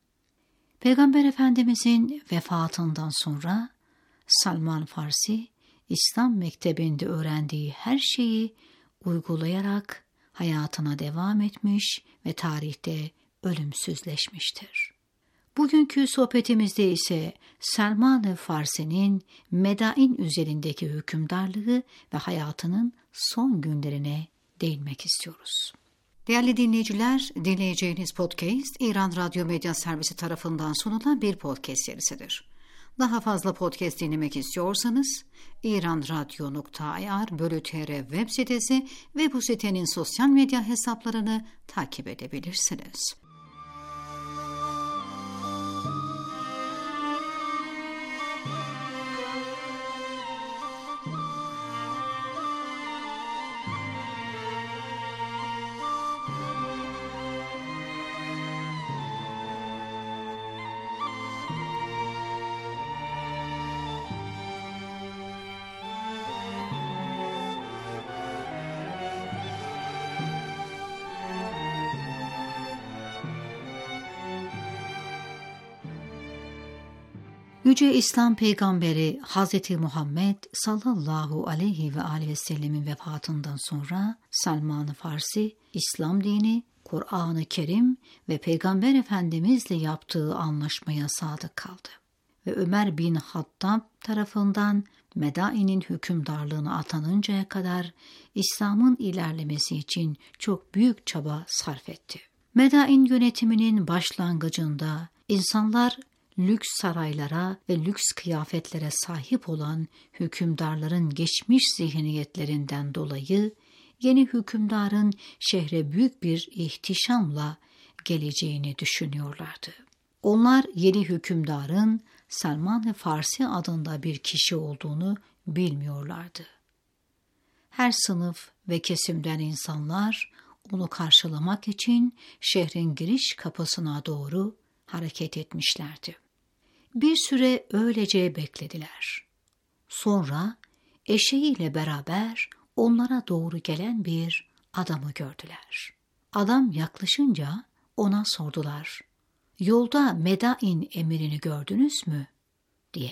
Peygamber Efendimizin vefatından sonra Salman Farsi İslam mektebinde öğrendiği her şeyi uygulayarak hayatına devam etmiş ve tarihte ölümsüzleşmiştir. Bugünkü sohbetimizde ise Salman-ı Farsi'nin Medain üzerindeki hükümdarlığı ve hayatının son günlerine değinmek istiyoruz. Değerli dinleyiciler, dinleyeceğiniz podcast İran Radyo Medya Servisi tarafından sunulan bir podcast serisidir. Daha fazla podcast dinlemek istiyorsanız iranradyo.ir/tr web sitesi ve bu sitenin sosyal medya hesaplarını takip edebilirsiniz. Yüce İslam peygamberi Hz. Muhammed sallallahu aleyhi ve sellemin vefatından sonra Salman-ı Farsi, İslam dini, Kur'an-ı Kerim ve Peygamber Efendimizle yaptığı anlaşmaya sadık kaldı. Ve Ömer bin Hattab tarafından Medain'in hükümdarlığına atanıncaya kadar İslam'ın ilerlemesi için çok büyük çaba sarf etti. Medain yönetiminin başlangıcında insanlar lüks saraylara ve lüks kıyafetlere sahip olan hükümdarların geçmiş zihniyetlerinden dolayı yeni hükümdarın şehre büyük bir ihtişamla geleceğini düşünüyorlardı. Onlar yeni hükümdarın Salman-ı Farsi adında bir kişi olduğunu bilmiyorlardı. Her sınıf ve kesimden insanlar onu karşılamak için şehrin giriş kapısına doğru hareket etmişlerdi. Bir süre öylece beklediler. Sonra eşeğiyle beraber onlara doğru gelen bir adamı gördüler. Adam yaklaşınca ona sordular. "Yolda Medain emirini gördünüz mü?" diye.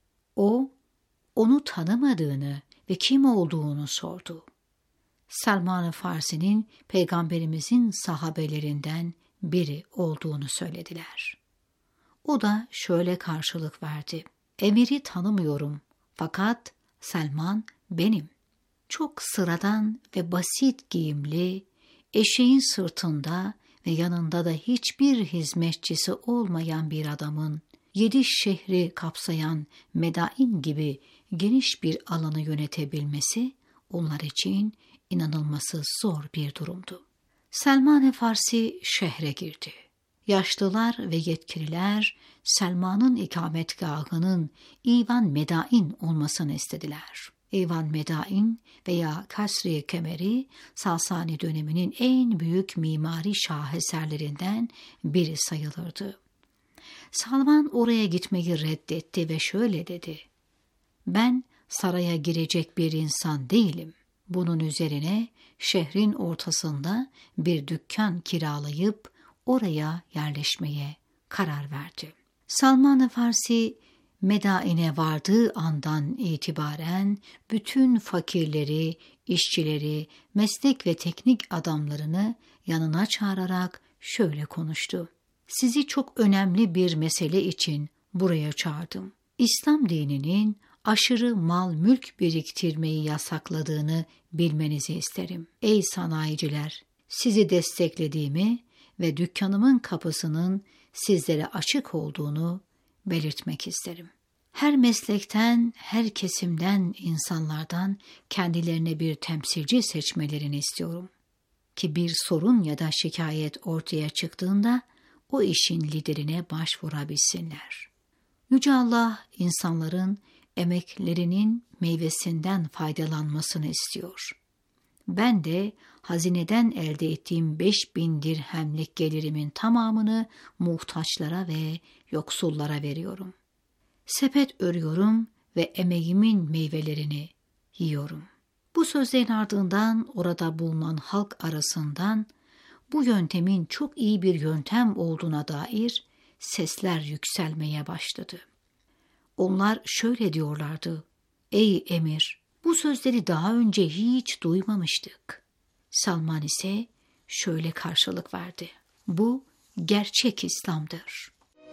O, onu tanımadığını ve kim olduğunu sordu. Salman-ı Farsi'nin Peygamberimizin sahabelerinden biri olduğunu söylediler. O da şöyle karşılık verdi. "Emiri tanımıyorum fakat Salman benim." Çok sıradan ve basit giyimli, eşeğin sırtında ve yanında da hiçbir hizmetçisi olmayan bir adamın 7 şehri kapsayan Medain gibi geniş bir alanı yönetebilmesi onlar için inanılması zor bir durumdu. Salman-ı Farsi şehre girdi. Yaşlılar ve yetkililer Selman'ın ikametgahının İvan Medain olmasını istediler. İvan Medain veya Kasr-i Kemeri, Sasani döneminin en büyük mimari şaheserlerinden biri sayılırdı. Salman oraya gitmeyi reddetti ve şöyle dedi: "Ben saraya girecek bir insan değilim." Bunun üzerine şehrin ortasında bir dükkan kiralayıp oraya yerleşmeye karar verdi. Salman-ı Farsi Medain'e vardığı andan itibaren bütün fakirleri, işçileri, meslek ve teknik adamlarını yanına çağırarak şöyle konuştu: "Sizi çok önemli bir mesele için buraya çağırdım. İslam dininin aşırı mal mülk biriktirmeyi yasakladığını bilmenizi isterim. Ey sanayiciler, sizi desteklediğimi ve dükkanımın kapısının sizlere açık olduğunu belirtmek isterim. Her meslekten, her kesimden insanlardan kendilerine bir temsilci seçmelerini istiyorum. Ki bir sorun ya da şikayet ortaya çıktığında o işin liderine başvurabilsinler. Yüce Allah insanların emeklerinin meyvesinden faydalanmasını istiyor. Ben de hazineden elde ettiğim 5.000 dirhemlik gelirimin tamamını muhtaçlara ve yoksullara veriyorum. Sepet örüyorum ve emeğimin meyvelerini yiyorum." Bu sözlerin ardından orada bulunan halk arasından bu yöntemin çok iyi bir yöntem olduğuna dair sesler yükselmeye başladı. Onlar şöyle diyorlardı: "Ey emir, bu sözleri daha önce hiç duymamıştık." Salman ise şöyle karşılık verdi: "Bu gerçek İslam'dır."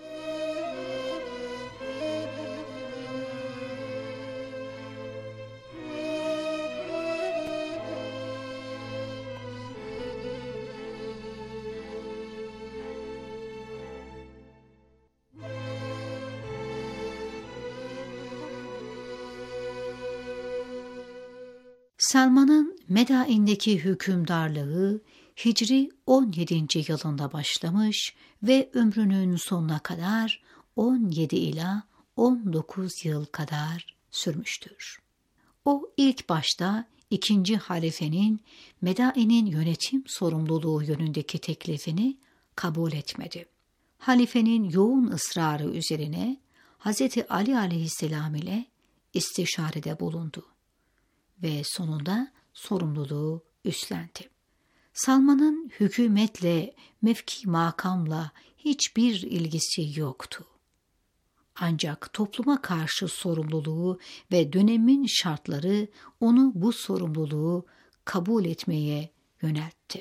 Salman'ın Medain'deki hükümdarlığı Hicri 17. yılında başlamış ve ömrünün sonuna kadar 17 ila 19 yıl kadar sürmüştür. O ilk başta 2. halifenin Medain'in yönetim sorumluluğu yönündeki teklifini kabul etmedi. Halifenin yoğun ısrarı üzerine Hz. Ali aleyhisselam ile istişarede bulundu ve sonunda sorumluluğu üstlendi. Salman'ın hükümetle, mevki makamla hiçbir ilgisi yoktu. Ancak topluma karşı sorumluluğu ve dönemin şartları onu bu sorumluluğu kabul etmeye yöneltti.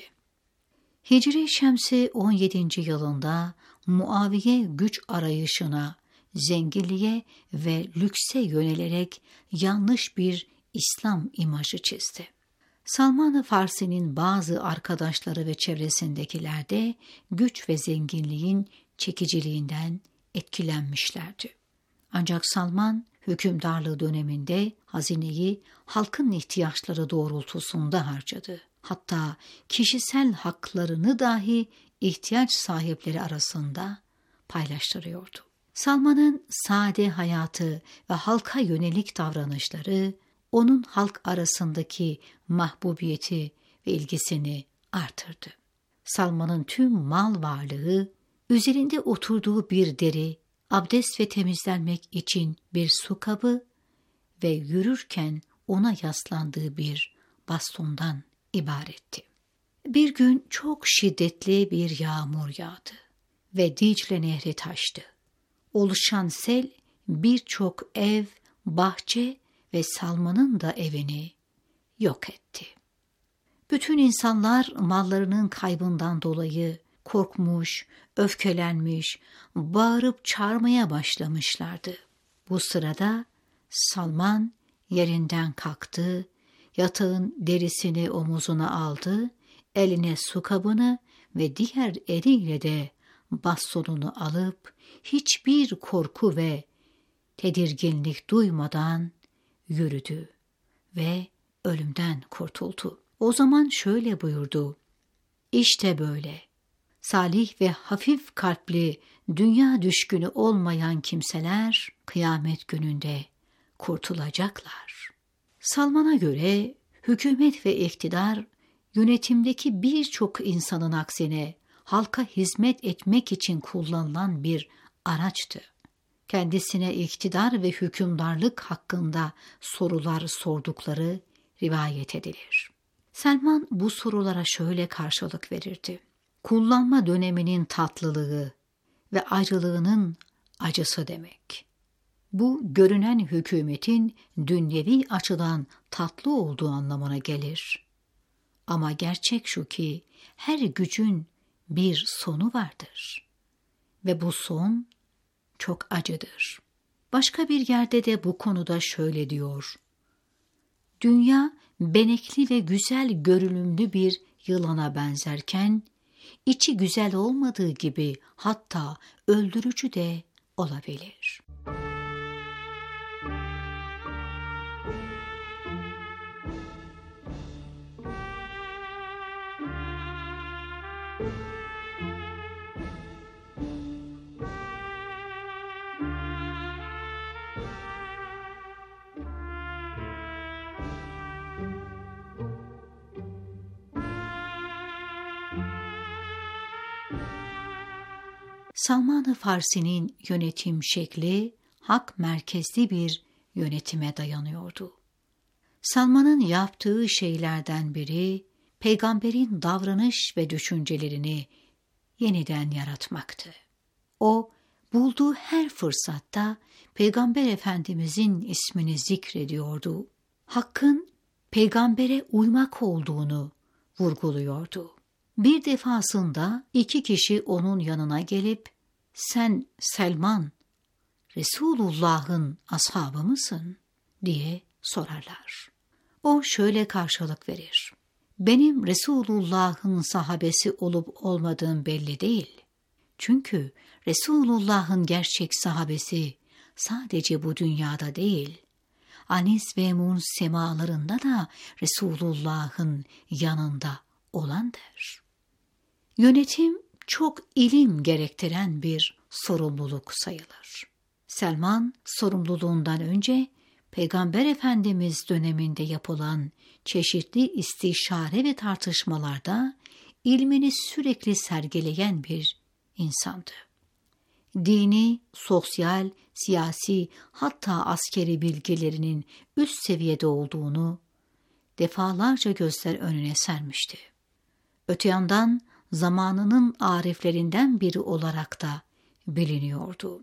Hicri Şemsi 17. yılında Muaviye güç arayışına, zenginliğe ve lükse yönelerek yanlış bir İslam imajı çizdi. Salman-ı Farsi'nin bazı arkadaşları ve çevresindekiler de güç ve zenginliğin çekiciliğinden etkilenmişlerdi. Ancak Salman, hükümdarlığı döneminde hazineyi halkın ihtiyaçları doğrultusunda harcadı. Hatta kişisel haklarını dahi ihtiyaç sahipleri arasında paylaştırıyordu. Salman'ın sade hayatı ve halka yönelik davranışları, onun halk arasındaki mahbubiyeti ve ilgisini artırdı. Salman'ın tüm mal varlığı, üzerinde oturduğu bir deri, abdest ve temizlenmek için bir su kabı ve yürürken ona yaslandığı bir bastondan ibaretti. Bir gün çok şiddetli bir yağmur yağdı ve Dicle Nehri taştı. Oluşan sel birçok ev, bahçe ve Salman'ın da evini yok etti. Bütün insanlar mallarının kaybından dolayı korkmuş, öfkelenmiş, bağırıp çağırmaya başlamışlardı. Bu sırada Salman yerinden kalktı, yatağın derisini omuzuna aldı, eline su kabını ve diğer eliyle de bastonunu alıp hiçbir korku ve tedirginlik duymadan yürüdü ve ölümden kurtuldu. O zaman şöyle buyurdu: İşte böyle. Salih ve hafif kalpli, dünya düşkünü olmayan kimseler kıyamet gününde kurtulacaklar. Salman'a göre hükümet ve iktidar yönetimdeki birçok insanın aksine halka hizmet etmek için kullanılan bir araçtı. Kendisine iktidar ve hükümdarlık hakkında sorular sordukları rivayet edilir. Salman bu sorulara şöyle karşılık verirdi: Kullanma döneminin tatlılığı ve acılığının acısı demek. Bu görünen hükümetin dünyevi açıdan tatlı olduğu anlamına gelir. Ama gerçek şu ki her gücün bir sonu vardır ve bu son çok acıdır. Başka bir yerde de bu konuda şöyle diyor: Dünya benekli ve güzel görünümlü bir yılana benzerken, içi güzel olmadığı gibi hatta öldürücü de olabilir. Salman-ı Farsi'nin yönetim şekli hak merkezli bir yönetime dayanıyordu. Salman'ın yaptığı şeylerden biri peygamberin davranış ve düşüncelerini yeniden yaratmaktı. O, bulduğu her fırsatta Peygamber Efendimizin ismini zikrediyordu. Hakkın peygambere uymak olduğunu vurguluyordu. Bir defasında 2 kişi onun yanına gelip, "Sen Selman, Resulullah'ın ashabı mısın?" diye sorarlar. O şöyle karşılık verir: "Benim Resulullah'ın sahabesi olup olmadığım belli değil. Çünkü Resulullah'ın gerçek sahabesi sadece bu dünyada değil, anis ve emun semalarında da Resulullah'ın yanında olandır." Yönetim çok ilim gerektiren bir sorumluluk sayılır. Selman sorumluluğundan önce Peygamber Efendimiz döneminde yapılan çeşitli istişare ve tartışmalarda ilmini sürekli sergileyen bir insandı. Dini, sosyal, siyasi hatta askeri bilgilerinin üst seviyede olduğunu defalarca gözler önüne sermişti. Öte yandan zamanının ariflerinden biri olarak da biliniyordu.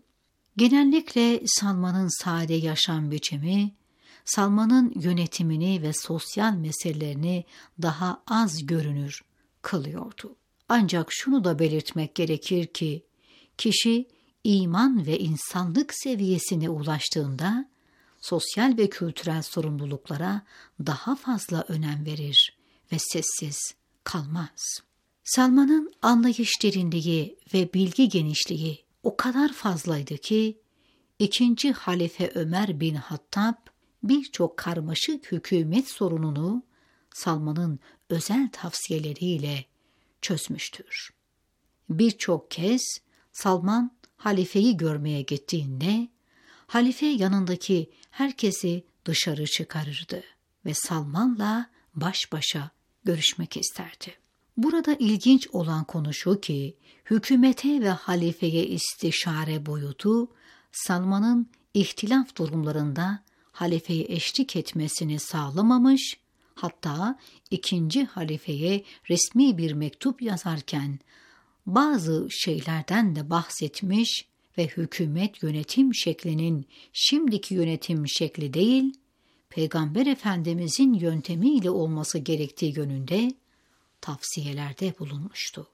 Genellikle Salman'ın sade yaşam biçimi, Salman'ın yönetimini ve sosyal meselelerini daha az görünür kılıyordu. Ancak şunu da belirtmek gerekir ki, kişi iman ve insanlık seviyesine ulaştığında, sosyal ve kültürel sorumluluklara daha fazla önem verir ve sessiz kalmaz. Salman'ın anlayış derinliği ve bilgi genişliği o kadar fazlaydı ki, 2. Halife Ömer bin Hattab birçok karmaşık hükümet sorununu Salman'ın özel tavsiyeleriyle çözmüştür. Birçok kez Salman halifeyi görmeye gittiğinde, halife yanındaki herkesi dışarı çıkarırdı ve Salman'la baş başa görüşmek isterdi. Burada ilginç olan konu şu ki, hükümete ve halifeye istişare boyutu, Salman'ın ihtilaf durumlarında halifeye eşlik etmesini sağlamamış, hatta 2. halifeye resmi bir mektup yazarken bazı şeylerden de bahsetmiş ve hükümet yönetim şeklinin şimdiki yönetim şekli değil, Peygamber Efendimizin yöntemiyle olması gerektiği yönünde tavsiyelerde bulunmuştu.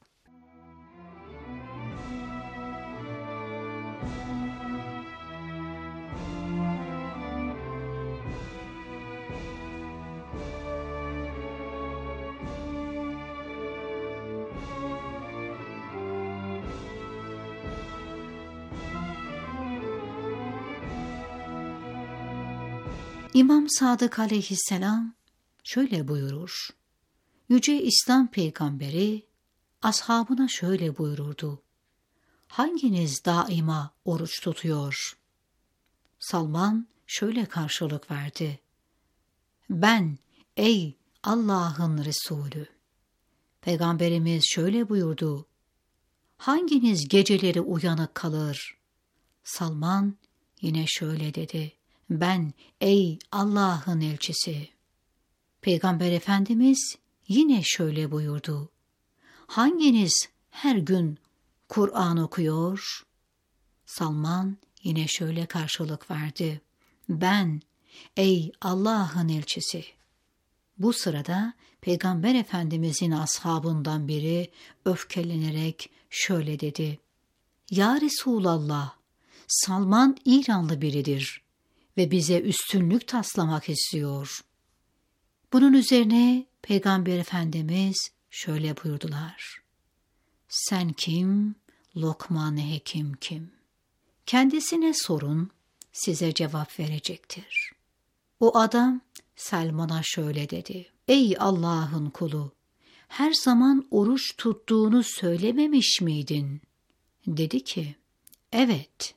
İmam Sadık aleyhisselam şöyle buyurur. Yüce İslam peygamberi ashabına şöyle buyururdu. Hanginiz daima oruç tutuyor? Salman şöyle karşılık verdi. Ben, ey Allah'ın Resulü. Peygamberimiz şöyle buyurdu. Hanginiz geceleri uyanık kalır? Salman yine şöyle dedi. Ben, ey Allah'ın elçisi. Peygamber Efendimiz yine şöyle buyurdu. Hanginiz her gün Kur'an okuyor? Salman yine şöyle karşılık verdi. Ben, ey Allah'ın elçisi. Bu sırada Peygamber Efendimizin ashabından biri öfkelenerek şöyle dedi. Ya Resulallah, Salman İranlı biridir ve bize üstünlük taslamak istiyor. Bunun üzerine Peygamber Efendimiz şöyle buyurdular. Sen kim, Lokman Hekim kim? Kendisine sorun, size cevap verecektir. O adam Salman'a şöyle dedi. Ey Allah'ın kulu, her zaman oruç tuttuğunu söylememiş miydin? Dedi ki, evet.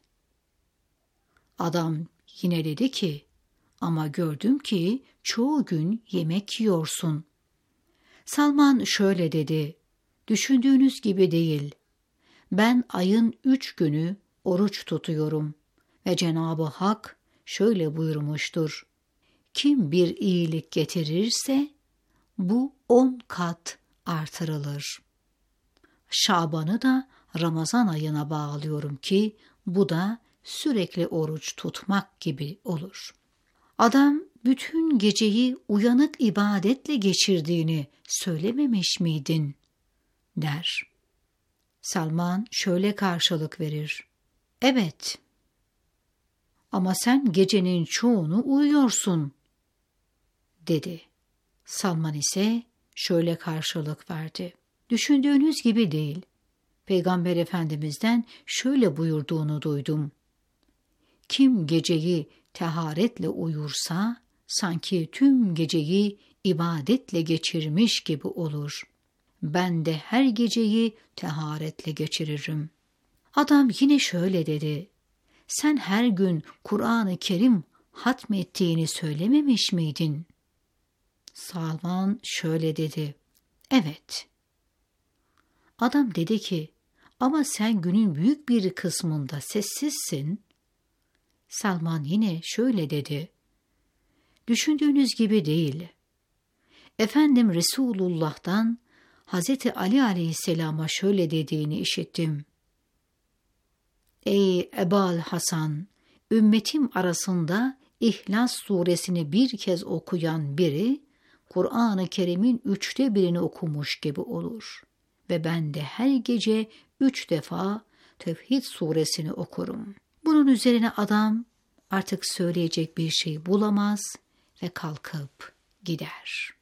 Adam yine dedi ki, ama gördüm ki çoğu gün yemek yiyorsun. Salman şöyle dedi, düşündüğünüz gibi değil. Ben ayın 3 günü oruç tutuyorum ve Cenab-ı Hak şöyle buyurmuştur. Kim bir iyilik getirirse bu 10 kat artırılır. Şaban'ı da Ramazan ayına bağlıyorum ki bu da sürekli oruç tutmak gibi olur. Adam bütün geceyi uyanık ibadetle geçirdiğini söylememiş miydin? Der. Salman şöyle karşılık verir. Evet. Ama sen gecenin çoğunu uyuyorsun, dedi. Salman ise şöyle karşılık verdi. Düşündüğünüz gibi değil. Peygamber Efendimiz'den şöyle buyurduğunu duydum. Kim geceyi teharetle uyursa, sanki tüm geceyi ibadetle geçirmiş gibi olur. Ben de her geceyi teharetle geçiririm. Adam yine şöyle dedi. Sen her gün Kur'an-ı Kerim hatmettiğini söylememiş miydin? Salman şöyle dedi. Evet. Adam dedi ki, ama sen günün büyük bir kısmında sessizsin. Salman yine şöyle dedi. Düşündüğünüz gibi değil. Efendim Resulullah'tan Hazreti Ali Aleyhisselam'a şöyle dediğini işittim. Ey Ebal Hasan, ümmetim arasında İhlas suresini bir kez okuyan biri, Kur'an-ı Kerim'in 1/3'ünü okumuş gibi olur. Ve ben de her gece 3 defa Tevhid suresini okurum. Bunun üzerine adam artık söyleyecek bir şey bulamaz ve kalkıp gider.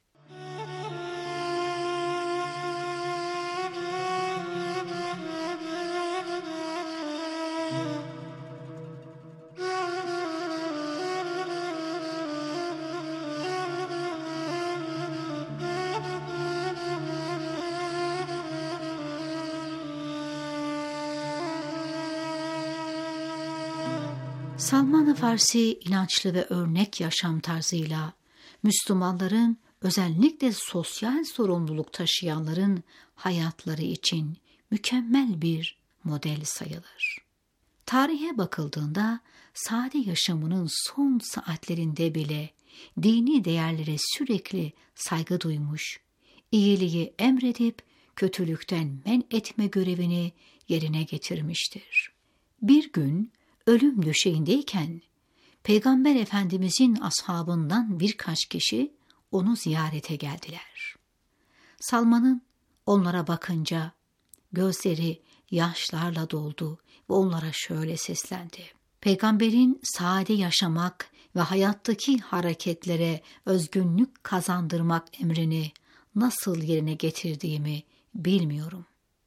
Salman-ı Farsi inançlı ve örnek yaşam tarzıyla Müslümanların, özellikle sosyal sorumluluk taşıyanların hayatları için mükemmel bir model sayılır. Tarihe bakıldığında sade yaşamının son saatlerinde bile dini değerlere sürekli saygı duymuş, iyiliği emredip kötülükten men etme görevini yerine getirmiştir. Bir gün ölüm döşeğindeyken Peygamber Efendimizin ashabından birkaç kişi onu ziyarete geldiler. Salman'ın onlara bakınca gözleri yaşlarla doldu ve onlara şöyle seslendi. Peygamberin sade yaşamak ve hayattaki hareketlere özgünlük kazandırmak emrini nasıl yerine getirdiğimi bilmiyorum.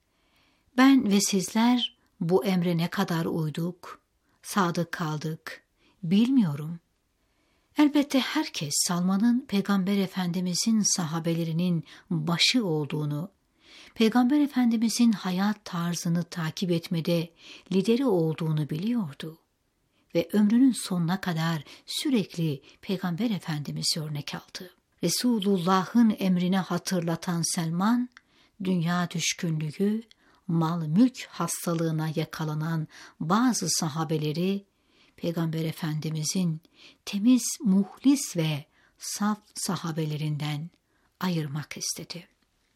Ben ve sizler bu emre ne kadar uyduk, sadık kaldık, bilmiyorum. Elbette herkes Salman'ın Peygamber Efendimizin sahabelerinin başı olduğunu, Peygamber Efendimizin hayat tarzını takip etmede lideri olduğunu biliyordu. Ve ömrünün sonuna kadar sürekli Peygamber Efendimiz'i örnek aldı. Resulullah'ın emrine hatırlatan Selman, dünya düşkünlüğü, mal mülk hastalığına yakalanan bazı sahabeleri Peygamber Efendimizin temiz, muhlis ve saf sahabelerinden ayırmak istedi.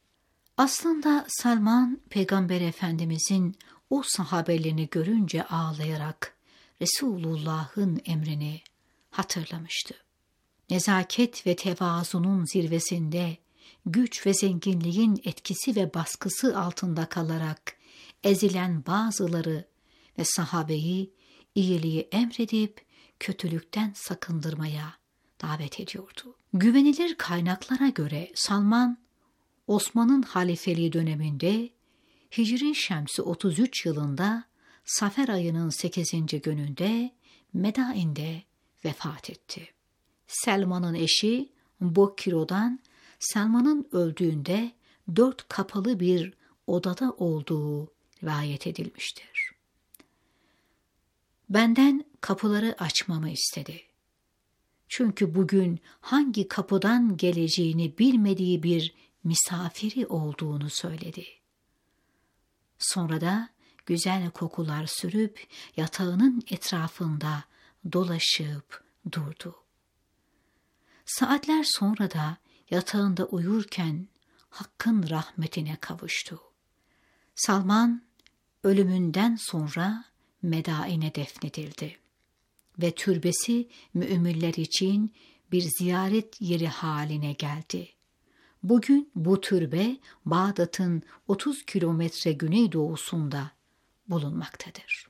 Aslında Salman, Peygamber Efendimizin o sahabelerini görünce ağlayarak Resulullah'ın emrini hatırlamıştı. Nezaket ve tevazunun zirvesinde, güç ve zenginliğin etkisi ve baskısı altında kalarak ezilen bazıları ve sahabeyi iyiliği emredip kötülükten sakındırmaya davet ediyordu. Güvenilir kaynaklara göre Salman, Osman'ın halifeliği döneminde Hicri Şemsi 33 yılında Safer ayının 8. gününde Medain'de vefat etti. Selman'ın eşi Bokiro'dan Selman'ın öldüğünde 4 kapalı bir odada olduğu rivayet edilmiştir. Benden kapıları açmamı istedi. Çünkü bugün hangi kapıdan geleceğini bilmediği bir misafiri olduğunu söyledi. Sonra da güzel kokular sürüp yatağının etrafında dolaşıp durdu. Saatler sonra da yatağında uyurken Hakk'ın rahmetine kavuştu. Salman ölümünden sonra Medain'e defnedildi ve türbesi müminler için bir ziyaret yeri haline geldi. Bugün bu türbe Bağdat'ın 30 kilometre güneydoğusunda bulunmaktadır.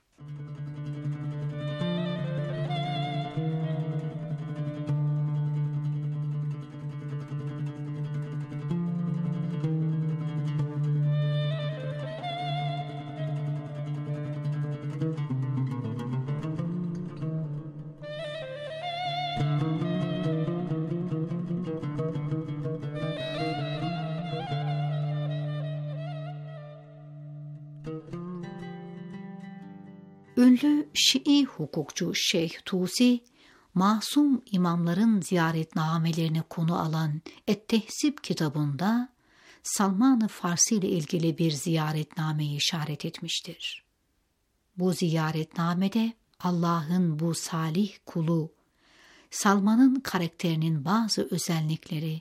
Ünlü Şii hukukçu Şeyh Tusi, masum imamların ziyaretnamelerini konu alan Et-Tehzib kitabında Salman-ı Farsi ile ilgili bir ziyaretnameyi işaret etmiştir. Bu ziyaretnamede Allah'ın bu salih kulu Salman'ın karakterinin bazı özellikleri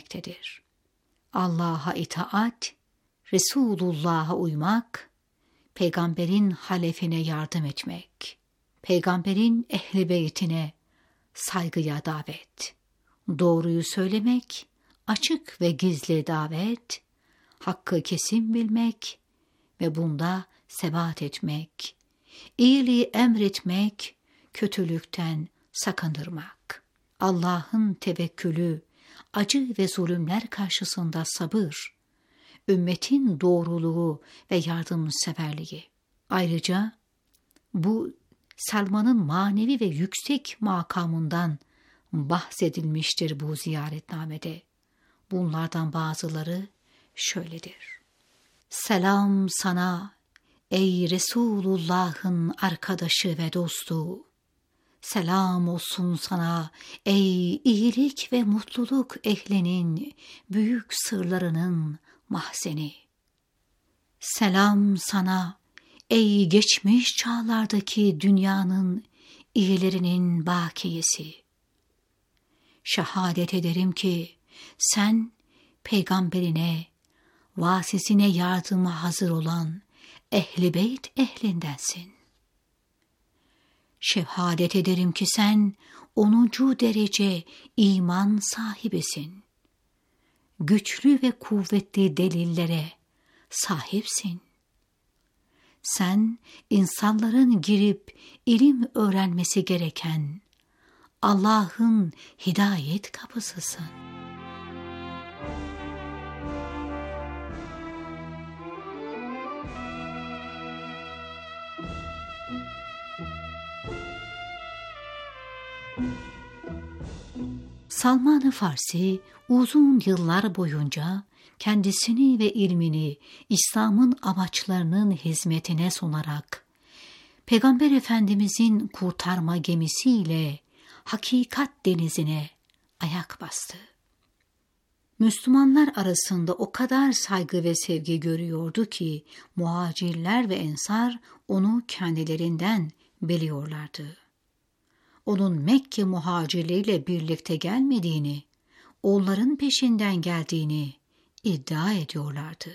belirtilmektedir. Allah'a itaat, Resulullah'a uymak, peygamberin halefine yardım etmek, peygamberin ehli beytine saygıya davet, doğruyu söylemek, açık ve gizli davet, hakkı kesin bilmek ve bunda sebat etmek, iyiliği emretmek, kötülükten sakındırmak, Allah'ın tevekkülü, acı ve zulümler karşısında sabır, ümmetin doğruluğu ve yardımseverliği. Ayrıca bu Selman'ın manevi ve yüksek makamından bahsedilmiştir bu ziyaretnamede. Bunlardan bazıları şöyledir. Selam sana ey Resulullah'ın arkadaşı ve dostu. Selam olsun sana ey iyilik ve mutluluk ehlinin büyük sırlarının mahzeni. Selam sana ey geçmiş çağlardaki dünyanın iyilerinin bakiyesi. Şehadet ederim ki sen peygamberine, vasisine yardıma hazır olan Ehl-i Beyt ehlindensin. Şehadet ederim ki sen 10. derece iman sahibisin. Güçlü ve kuvvetli delillere sahipsin. Sen insanların girip ilim öğrenmesi gereken Allah'ın hidayet kapısısın. Salman-ı Farsi uzun yıllar boyunca kendisini ve ilmini İslam'ın amaçlarının hizmetine sunarak Peygamber Efendimizin kurtarma gemisiyle hakikat denizine ayak bastı. Müslümanlar arasında o kadar saygı ve sevgi görüyordu ki muhacirler ve ensar onu kendilerinden biliyorlardı. Onun Mekke muhacirleriyle birlikte gelmediğini, onların peşinden geldiğini iddia ediyorlardı.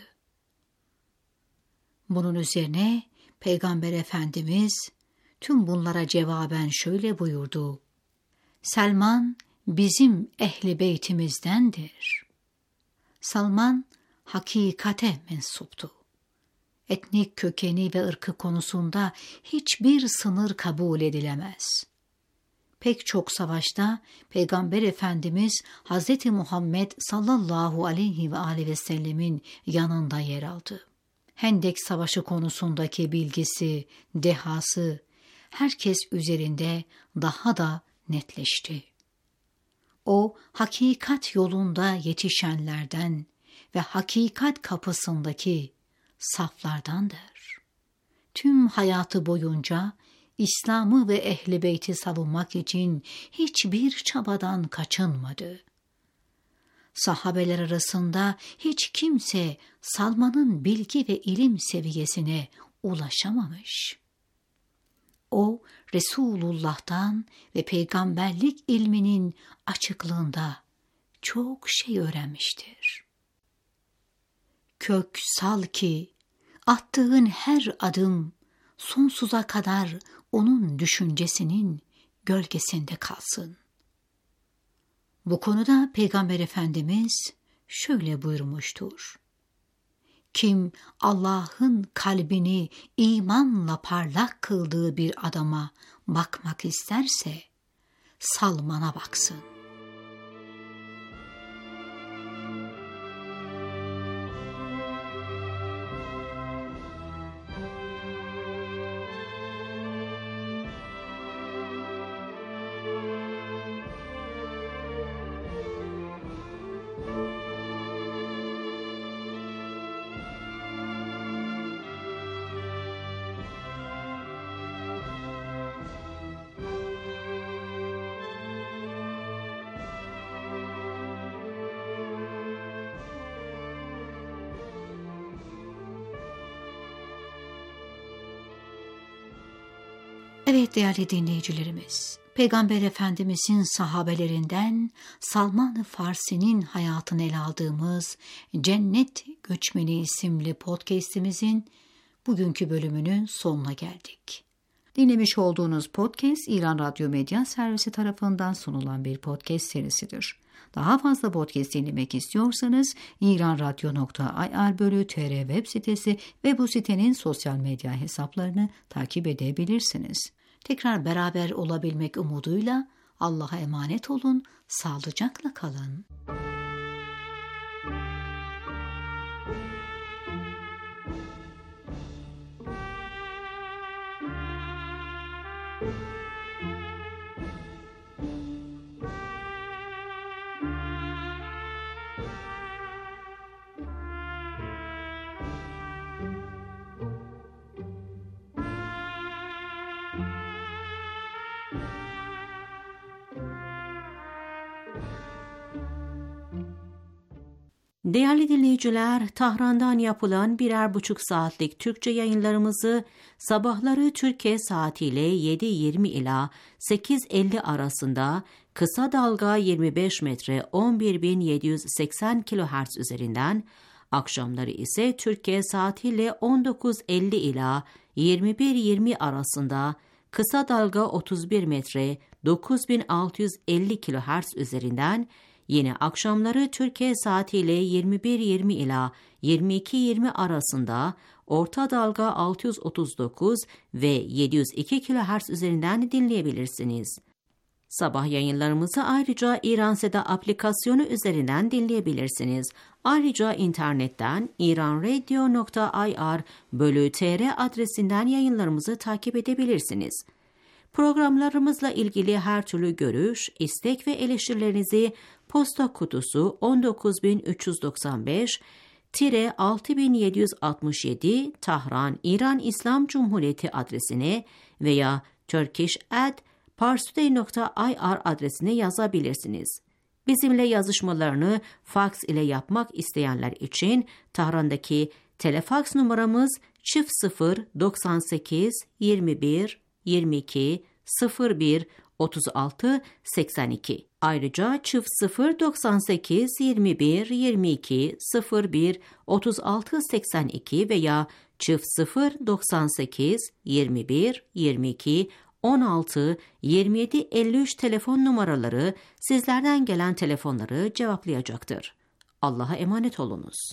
Bunun üzerine Peygamber Efendimiz tüm bunlara cevaben şöyle buyurdu. Selman bizim ehli beytimizdendir. Salman hakikate mensuptu. Etnik kökeni ve ırkı konusunda hiçbir sınır kabul edilemez. Pek çok savaşta Peygamber Efendimiz Hz. Muhammed sallallahu aleyhi ve sellemin yanında yer aldı. Hendek Savaşı konusundaki bilgisi, dehası herkes üzerinde daha da netleşti. O hakikat yolunda yetişenlerden ve hakikat kapısındaki saflardandır. Tüm hayatı boyunca İslam'ı ve Ehl-i Beyt'i savunmak için hiçbir çabadan kaçınmadı. Sahabeler arasında hiç kimse Salman'ın bilgi ve ilim seviyesine ulaşamamış. O, Resulullah'tan ve peygamberlik ilminin açıklığında çok şey öğrenmiştir. Kök sal ki attığın her adım sonsuza kadar onun düşüncesinin gölgesinde kalsın. Bu konuda Peygamber Efendimiz şöyle buyurmuştur. Kim Allah'ın kalbini imanla parlak kıldığı bir adama bakmak isterse Salman'a baksın. Evet değerli dinleyicilerimiz, Peygamber Efendimizin sahabelerinden Salman-ı Farsi'nin hayatını ele aldığımız Cennet Göçmeni isimli podcast'imizin bugünkü bölümünün sonuna geldik. Dinlemiş olduğunuz podcast İran Radyo Medya Servisi tarafından sunulan bir podcast serisidir. Daha fazla podcast dinlemek istiyorsanız iranradyo.ir/tr web sitesi ve bu sitenin sosyal medya hesaplarını takip edebilirsiniz. Tekrar beraber olabilmek umuduyla Allah'a emanet olun, sağlıcakla kalın. Değerli dinleyiciler, Tahran'dan yapılan 1,5 saatlik Türkçe yayınlarımızı sabahları Türkiye saatiyle 7:20 ila 8:50 arasında kısa dalga 25 metre 11.780 kHz üzerinden, akşamları ise Türkiye saatiyle 19:50 ila 21:20 arasında kısa dalga 31 metre 9.650 kHz üzerinden, yine akşamları Türkiye saatiyle 21:20 ila 22:20 arasında orta dalga 639 ve 702 kHz üzerinden dinleyebilirsiniz. Sabah yayınlarımızı ayrıca İran Seda aplikasyonu üzerinden dinleyebilirsiniz. Ayrıca internetten iranradio.ir/tr adresinden yayınlarımızı takip edebilirsiniz. Programlarımızla ilgili her türlü görüş, istek ve eleştirilerinizi posta kutusu 19767 Tahran, İran İslam Cumhuriyeti adresine veya turkish@parstoday.ir adresine yazabilirsiniz. Bizimle yazışmalarını faks ile yapmak isteyenler için Tahran'daki telefaks numaramız 0098 21 22 01 36 82. Ayrıca 0098 21 22 01 36 82 veya 0098 21 22 16 27 53 telefon numaraları sizlerden gelen telefonları cevaplayacaktır. Allah'a emanet olunuz.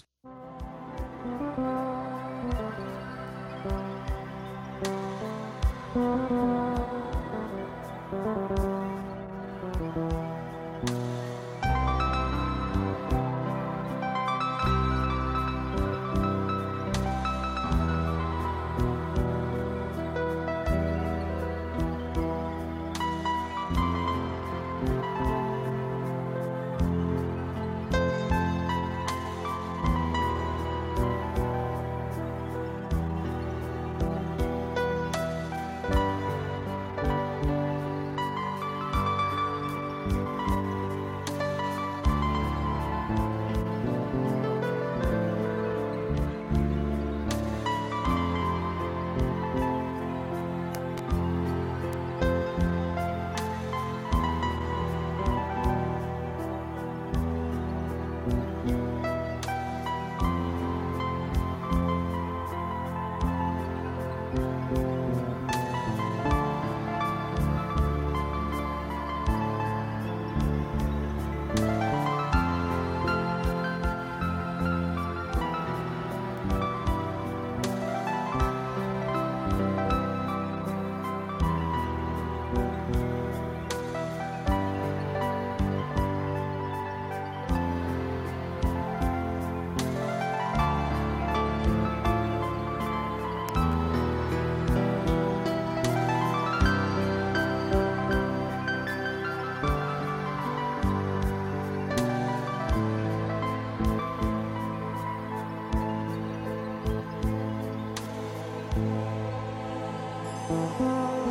Müzik